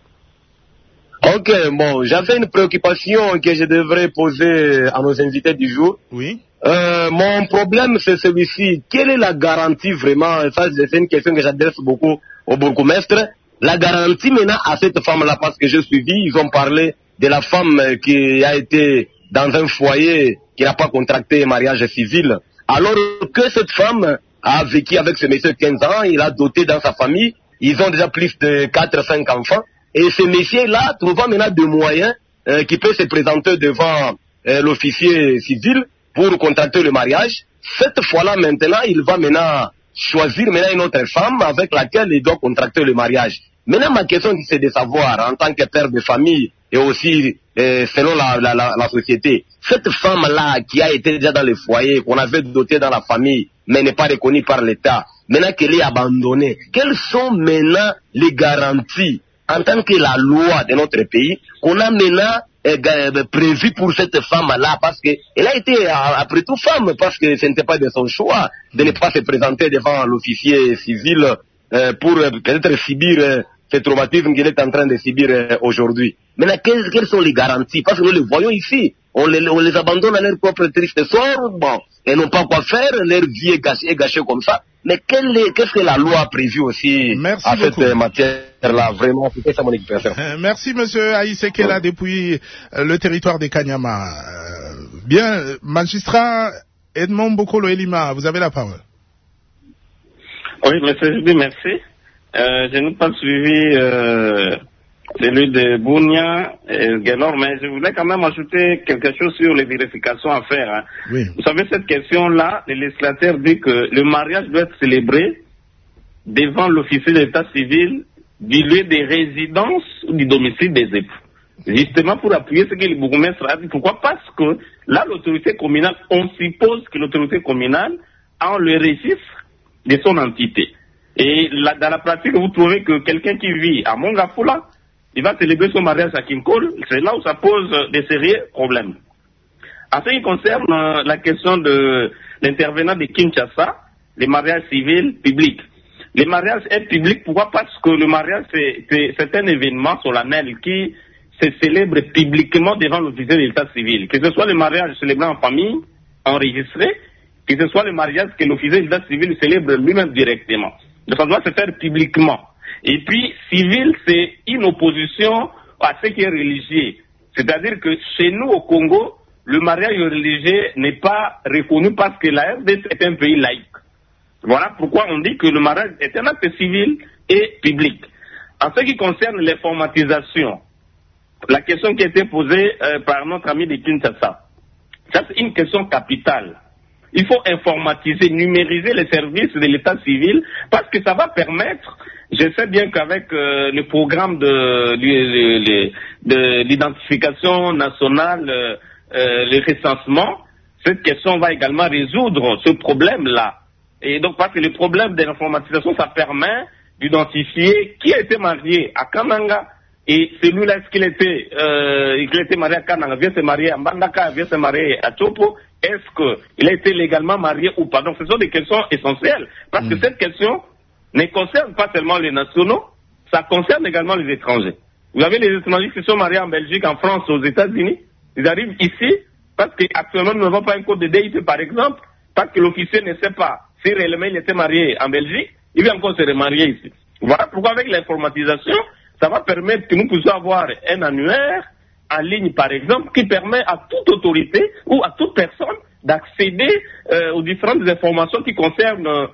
Ok, bon, j'avais une préoccupation que je devrais poser à nos invités du jour. Oui. Euh, mon problème, c'est celui-ci. Quelle est la garantie vraiment? Ça, c'est une question que j'adresse beaucoup au bourgmestre. La garantie maintenant à cette femme-là, parce que j'ai suivi, ils ont parlé de la femme qui a été dans un foyer, qui n'a pas contracté un mariage civil. Alors que cette femme a vécu avec ce monsieur quinze ans, il a doté dans sa famille, ils ont déjà plus de quatre à cinq enfants. Et ce monsieur-là, trouvant maintenant des moyens euh, qui peut se présenter devant euh, l'officier civil pour contracter le mariage, cette fois-là maintenant, il va maintenant choisir maintenant une autre femme avec laquelle il doit contracter le mariage. Maintenant, ma question c'est de savoir, en tant que père de famille et aussi euh, selon la, la, la, la société, cette femme-là qui a été déjà dans le foyer, qu'on avait doté dans la famille, mais n'est pas reconnue par l'État, maintenant qu'elle est abandonnée, quelles sont maintenant les garanties en tant que la loi de notre pays qu'on a maintenant euh, prévu pour cette femme-là, parce qu'elle a été après tout femme, parce que ce n'était pas de son choix de ne pas se présenter devant l'officier civil euh, pour euh, peut-être subir euh, ce traumatisme qu'elle est en train de subir euh, aujourd'hui. Maintenant, quelles, quelles sont les garanties? Parce que nous les voyons ici, on les, on les abandonne à leur propre triste sort, bon, et n'ont pas quoi faire, leur vie est gâchée, est gâchée comme ça. Mais qu'est-ce que la loi a prévu aussi Merci à beaucoup. cette matière-là? Vraiment, c'était ça mon explication. Euh, merci, monsieur Aïsekela, depuis euh, le territoire des Kanyama. Euh, bien, magistrat Edmond Bokolo Elima, vous avez la parole. Oui, monsieur Jubi, merci. Euh, je n'ai pas suivi euh, celui de Bounia et Gelor, mais je voulais quand même ajouter quelque chose sur les vérifications à faire. Hein. Oui. Vous savez, cette question-là, le législateur dit que le mariage doit être célébré devant l'officier d'état civil du lieu de résidence ou du domicile des époux. Justement pour appuyer ce que le bourgmestre a dit. Pourquoi? Parce que là, l'autorité communale, on suppose que l'autorité communale a le registre de son entité. Et là, dans la pratique, vous trouvez que quelqu'un qui vit à Mongafula, il va célébrer son mariage à Kinkol, c'est là où ça pose des sérieux problèmes. En ce qui concerne euh, la question de l'intervenant de Kinshasa, les mariages civils publics. Les mariages est public, pourquoi? Parce que le mariage, c'est un événement solennel qui se célèbre publiquement devant l'officier de l'état civil. Que ce soit le mariage célébré en famille, enregistré, que ce soit le mariage que l'officier de l'état civil célèbre lui-même directement. Donc ça doit se faire publiquement. Et puis, civil, c'est une opposition à ce qui est religieux. C'est-à-dire que chez nous, au Congo, le mariage religieux n'est pas reconnu parce que la R D C est un pays laïque. Voilà pourquoi on dit que le mariage est un acte civil et public. En ce qui concerne l'informatisation, la question qui a été posée euh, par notre ami de Kinshasa, ça c'est une question capitale. Il faut informatiser, numériser les services de l'état civil parce que ça va permettre, je sais bien qu'avec euh, le programme de, de, de, de l'identification nationale, euh, euh, le recensement, cette question va également résoudre ce problème-là. Et donc parce que le problème de l'informatisation, ça permet d'identifier qui a été marié à Kananga et celui-là, est-ce qu'il était, euh, il était marié à Kananga, vient se marier à Mbandaka, vient se marier à Chopo. Est-ce qu'il a été légalement marié ou pas? Donc ce sont des questions essentielles. Parce mmh. que cette question ne concerne pas seulement les nationaux, ça concerne également les étrangers. Vous avez les étrangers qui sont mariés en Belgique, en France, aux États-Unis. Ils arrivent ici parce qu'actuellement nous n'avons pas un code de D I T par exemple, parce que l'officier ne sait pas si réellement il était marié en Belgique, il vient encore se remarier ici. Voilà pourquoi avec l'informatisation, ça va permettre que nous puissions avoir un annuaire en ligne, par exemple, qui permet à toute autorité ou à toute personne d'accéder euh, aux différentes informations qui concernent euh,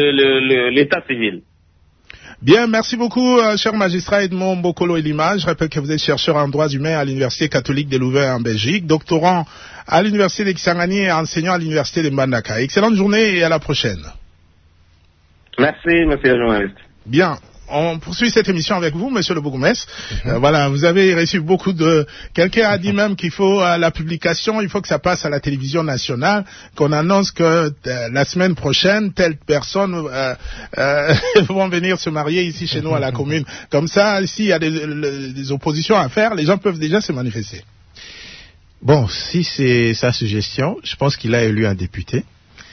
l'état civil. Bien, merci beaucoup, euh, cher magistrat Edmond Bokolo Elima. Je rappelle que vous êtes chercheur en droits humains à l'Université catholique de Louvain en Belgique, doctorant à l'Université de Kisangani et enseignant à l'Université de Mbandaka. Excellente journée et à la prochaine. Merci, monsieur le journaliste. Bien. on poursuit cette émission avec vous, monsieur le bourgmestre. Mm-hmm. Euh, voilà, vous avez reçu beaucoup de... Quelqu'un a dit même qu'il faut, à la publication, il faut que ça passe à la télévision nationale, qu'on annonce que euh, la semaine prochaine, telle personne euh, euh, vont venir se marier ici chez nous à la commune. Comme ça, s'il y a des, le, des oppositions à faire, les gens peuvent déjà se manifester. Bon, si c'est sa suggestion, je pense qu'il a élu un député.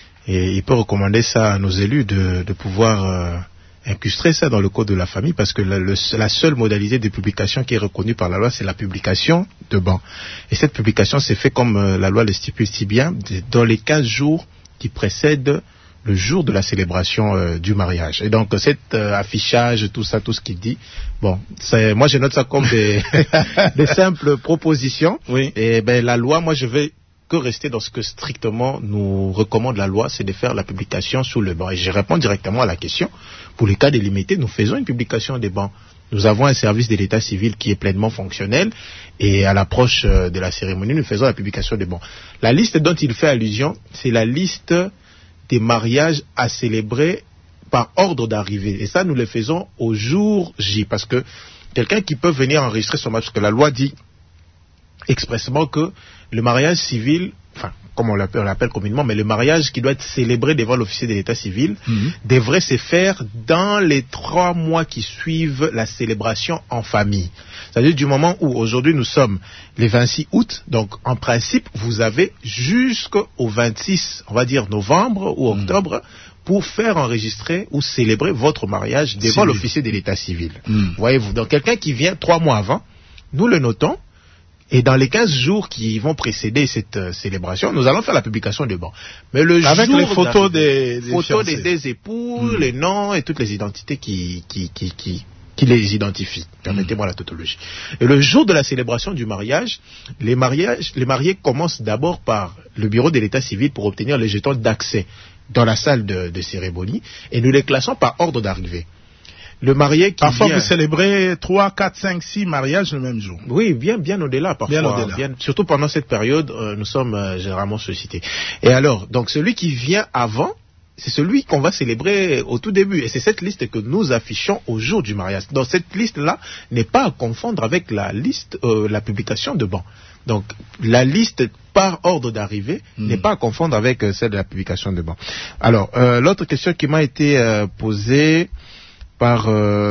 Et il peut recommander ça à nos élus de, de pouvoir euh, incrustrer ça dans le code de la famille, parce que le, le, la seule modalité de publication qui est reconnue par la loi, c'est la publication de ban. Et cette publication s'est faite comme euh, la loi le stipule si bien, dans les quinze jours qui précèdent le jour de la célébration euh, du mariage. Et donc cet euh, affichage, tout ça, tout ce qu'il dit, bon, c'est, moi je note ça comme des, des simples propositions. Oui. Et ben la loi, moi je vais que rester dans ce que strictement nous recommande la loi, c'est de faire la publication sous le banc. Et je réponds directement à la question. Pour les cas délimités, nous faisons une publication des bancs. Nous avons un service de l'état civil qui est pleinement fonctionnel, et à l'approche de la cérémonie, nous faisons la publication des bancs. La liste dont il fait allusion, c'est la liste des mariages à célébrer par ordre d'arrivée. Et ça, nous le faisons au jour J, parce que quelqu'un qui peut venir enregistrer son mariage, parce que la loi dit expressément que le mariage civil, enfin, comme on l'appelle, on l'appelle communément, mais le mariage qui doit être célébré devant l'officier de l'état civil mmh. devrait se faire dans les trois mois qui suivent la célébration en famille. C'est-à-dire du moment où aujourd'hui nous sommes les vingt-six août, donc en principe vous avez jusqu'au vingt-six, on va dire novembre ou octobre, mmh. pour faire enregistrer ou célébrer votre mariage devant civil. L'officier de l'état civil. Mmh. Voyez-vous, donc quelqu'un qui vient trois mois avant, nous le notons. Et dans les quinze jours qui vont précéder cette euh, célébration, nous allons faire la publication des bancs. Mais le avec jour les photos des, des photos des, des époux, mmh. les noms et toutes les identités qui qui qui qui, qui les identifient. Permettez-moi mmh. la tautologie. Et le jour de la célébration du mariage, les mariages, les mariés commencent d'abord par le bureau de l'état civil pour obtenir les jetons d'accès dans la salle de, de cérémonie, et nous les classons par ordre d'arrivée. Le marié qui parfois vient... vous célébrez trois, quatre, cinq, six mariages le même jour. Oui, bien, bien au-delà parfois. Bien au-delà. Bien, surtout pendant cette période, euh, nous sommes euh, généralement sollicités. Et alors, donc celui qui vient avant, c'est celui qu'on va célébrer au tout début. Et c'est cette liste que nous affichons au jour du mariage. Donc cette liste-là n'est pas à confondre avec la liste, euh, la publication de ban. Donc la liste par ordre d'arrivée mmh. n'est pas à confondre avec euh, celle de la publication de ban. Alors, euh, l'autre question qui m'a été euh, posée par,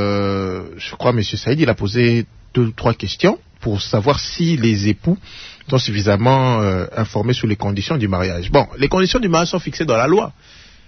euh, je crois, M. Saïd, il a posé deux ou trois questions pour savoir si les époux sont suffisamment euh, informés sur les conditions du mariage. Bon, les conditions du mariage sont fixées dans la loi.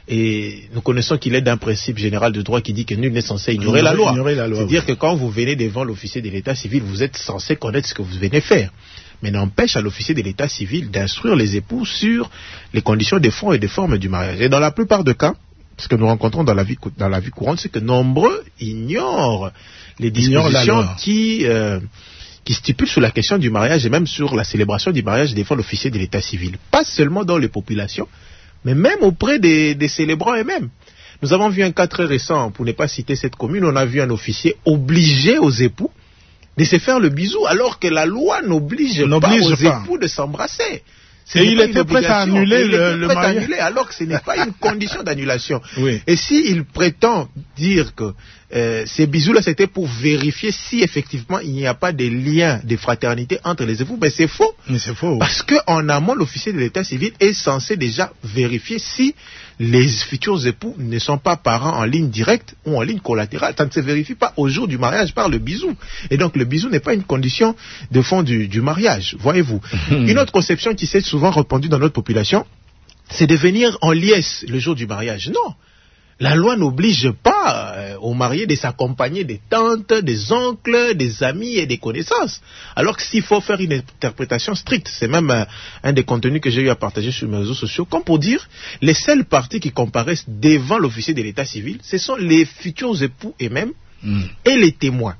Et nous connaissons qu'il est d'un principe général de droit qui dit que nul n'est censé ignorer, ignorer la loi. Ignorer la loi. C'est-à-dire oui. que quand vous venez devant l'officier de l'état civil, vous êtes censé connaître ce que vous venez faire. Mais n'empêche à l'officier de l'état civil d'instruire les époux sur les conditions des fonds et des formes du mariage. Et dans la plupart des cas, ce que nous rencontrons dans la vie, dans la vie courante, c'est que nombreux ignorent les dispositions qui, euh, qui stipulent sur la question du mariage et même sur la célébration du mariage devant l'officier de l'état civil. Pas seulement dans les populations, mais même auprès des, des célébrants eux-mêmes. Nous avons vu un cas très récent, pour ne pas citer cette commune, on a vu un officier obliger aux époux de se faire le bisou, alors que la loi n'oblige pas aux pas. époux de s'embrasser. Et il était prêt à annuler le, le mariage. Annuler, alors que ce n'est pas une condition d'annulation. Oui. Et s'il prétend dire que euh, ces bisous-là, c'était pour vérifier si effectivement il n'y a pas de lien de fraternité entre les époux, mais c'est faux. Mais c'est faux. Parce qu'en amont, l'officier de l'état civil est censé déjà vérifier si les futurs époux ne sont pas parents en ligne directe ou en ligne collatérale. Ça ne se vérifie pas au jour du mariage par le bisou. Et donc le bisou n'est pas une condition de fond du, du mariage, voyez-vous. Une autre conception qui s'est souvent répandue dans notre population, c'est de venir en liesse le jour du mariage. Non. La loi n'oblige pas euh, aux mariés de s'accompagner des tantes, des oncles, des amis et des connaissances. Alors que s'il faut faire une interprétation stricte, c'est même euh, un des contenus que j'ai eu à partager sur mes réseaux sociaux, comme pour dire, les seules parties qui comparaissent devant l'officier de l'état civil, ce sont les futurs époux eux-mêmes mmh. et les témoins.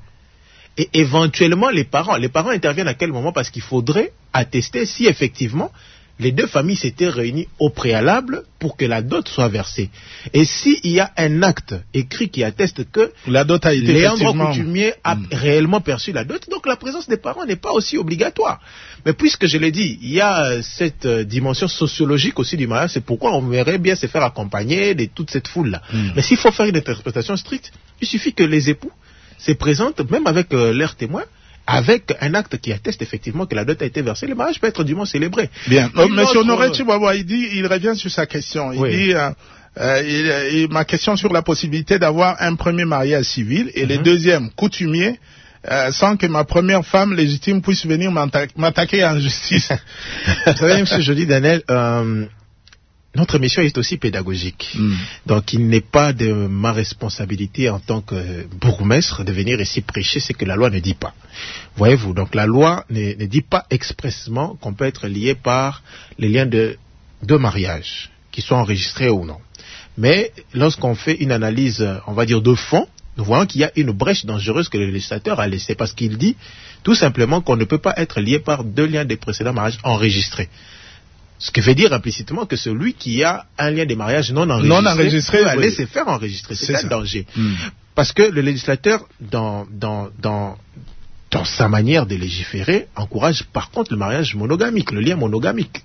Et éventuellement les parents. Les parents interviennent à quel moment? Parce qu'il faudrait attester si effectivement les deux familles s'étaient réunies au préalable pour que la dot soit versée. Et s'il y a un acte écrit qui atteste que la dot a été Léandre Coutumier a mmh. réellement perçu la dot, donc la présence des parents n'est pas aussi obligatoire. Mais puisque je l'ai dit, il y a cette euh, dimension sociologique aussi du mariage, c'est pourquoi on verrait bien se faire accompagner de toute cette foule-là. Mmh. Mais s'il faut faire une interprétation stricte, Il suffit que les époux se présentent, même avec euh, leurs témoins, avec un acte qui atteste effectivement que la dot a été versée, le mariage peut être dûment célébré. Bien. Euh, Monsieur Honoré Chihuahua, il dit, il revient sur sa question. Il oui. dit, euh, euh, il, il, ma question sur la possibilité d'avoir un premier mariage civil et mm-hmm. le deuxième coutumier. Euh, sans que ma première femme légitime puisse venir m'attaquer en justice. Vous savez, M. Jody Daniel, euh, notre mission est aussi pédagogique. Mm. Donc, il n'est pas de ma responsabilité en tant que bourgmestre de venir ici prêcher ce que la loi ne dit pas. Voyez-vous, donc la loi ne, ne dit pas expressément qu'on peut être lié par les liens de, de mariage, qu'ils soient enregistrés ou non. Mais lorsqu'on fait une analyse, on va dire, de fond, nous voyons qu'il y a une brèche dangereuse que le législateur a laissée parce qu'il dit tout simplement qu'on ne peut pas être lié par deux liens de précédents mariages enregistrés. Ce qui veut dire implicitement que celui qui a un lien de mariage non enregistré, non enregistré peut aller oui. se faire enregistrer. C'est, C'est un danger. Mm. Parce que le législateur, dans, dans, dans, dans sa manière de légiférer, encourage par contre le mariage monogamique, le lien monogamique,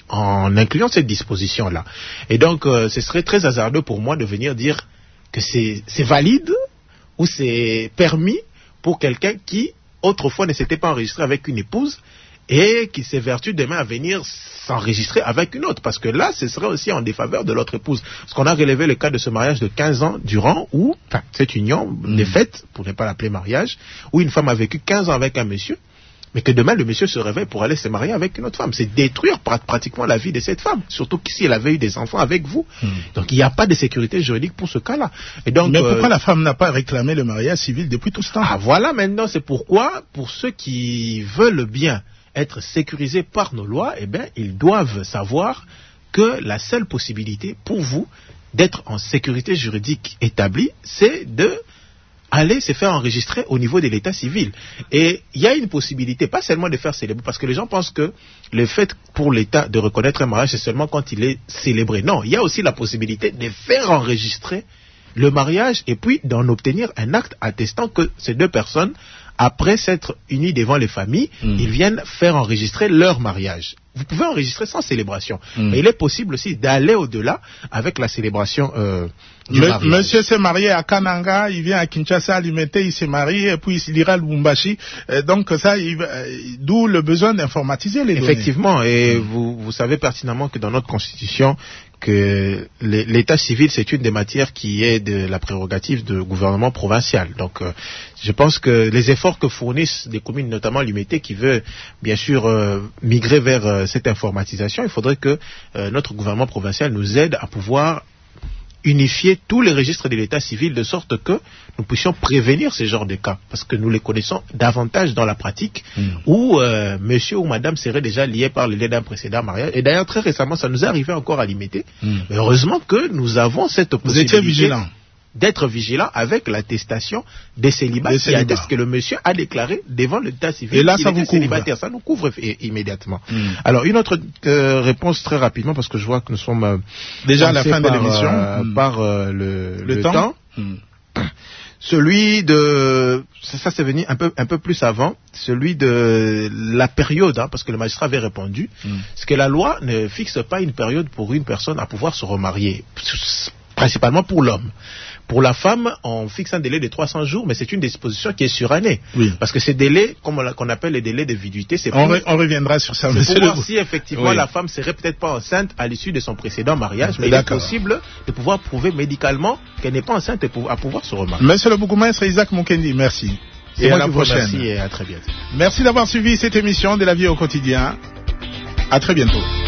en incluant cette disposition-là. Et donc, euh, ce serait très hasardeux pour moi de venir dire que c'est, c'est valide ou c'est permis pour quelqu'un qui, autrefois, ne s'était pas enregistré avec une épouse et qui s'évertue demain à venir s'enregistrer avec une autre. Parce que là, ce serait aussi en défaveur de l'autre épouse. Parce qu'on a relevé le cas de ce mariage de quinze ans durant où, enfin, cette union mmh. n'est faite, pour ne pas l'appeler mariage, où une femme a vécu quinze ans avec un monsieur, mais que demain le monsieur se réveille pour aller se marier avec une autre femme. C'est détruire pratiquement la vie de cette femme, surtout que si elle avait eu des enfants avec vous. Hmm. Donc il n'y a pas de sécurité juridique pour ce cas-là. Et donc, mais pourquoi euh, la femme n'a pas réclamé le mariage civil depuis tout ce temps? Ah voilà, maintenant c'est pourquoi, pour ceux qui veulent bien être sécurisés par nos lois, eh bien ils doivent savoir que la seule possibilité pour vous d'être en sécurité juridique établie, c'est de aller se faire enregistrer au niveau de l'état civil. Et il y a une possibilité, pas seulement de faire célébrer, parce que les gens pensent que le fait pour l'État de reconnaître un mariage, c'est seulement quand il est célébré. Non, il y a aussi la possibilité de faire enregistrer le mariage et puis d'en obtenir un acte attestant que ces deux personnes, après s'être unies devant les familles, mmh. ils viennent faire enregistrer leur mariage. Vous pouvez enregistrer sans célébration. Mmh. Mais il est possible aussi d'aller au-delà avec la célébration euh, du Le, mariage. Monsieur s'est marié à Kananga, il vient à Kinshasa, à Limete, il s'est marié, et puis il ira à Lubumbashi. Euh, donc ça, il, euh, d'où le besoin d'informatiser les données. Effectivement, et mmh. vous, vous savez pertinemment que dans notre Constitution, que l'état civil, c'est une des matières qui est de la prérogative du gouvernement provincial. Donc, euh, je pense que les efforts que fournissent des communes, notamment Limete, qui veut bien sûr euh, migrer vers euh, cette informatisation, il faudrait que euh, notre gouvernement provincial nous aide à pouvoir unifier tous les registres de l'état civil de sorte que nous puissions prévenir ce genre de cas, parce que nous les connaissons davantage dans la pratique, mmh. où euh, monsieur ou madame serait déjà lié par le lien d'un précédent mariage. Et d'ailleurs, très récemment, ça nous est arrivé encore à Limete. Mmh. Heureusement que nous avons cette possibilité. Vous étiez vigilant. D'être vigilant avec l'attestation des célibats des qui célibats. atteste que le monsieur a déclaré devant l'état civil. Et là, ça vous couvre. Ça nous couvre immédiatement. Mm. Alors, une autre euh, réponse très rapidement, parce que je vois que nous sommes euh, déjà à la fin par, de l'émission, euh, mm. par euh, le, le, le temps. temps. Mm. Celui de, ça, ça c'est venu un peu, un peu plus avant, celui de la période, hein, parce que le magistrat avait répondu, mm. c'est que la loi ne fixe pas une période pour une personne à pouvoir se remarier, principalement pour l'homme. Pour la femme, on fixe un délai de trois cents jours, mais c'est une disposition qui est surannée. Oui. Parce que ces délais, comme on, qu'on appelle les délais de viduité, c'est pour... On, re, on reviendra sur ça. C'est pour voir si effectivement oui. la femme serait peut-être pas enceinte à l'issue de son précédent mariage, mais D'accord. il est possible de pouvoir prouver médicalement qu'elle n'est pas enceinte à pouvoir se remarier. Monsieur le bourgmestre Isaac Mukendi, merci. C'est et à la prochaine. Merci et à très bientôt. Merci d'avoir suivi cette émission de La Vie au quotidien. À très bientôt.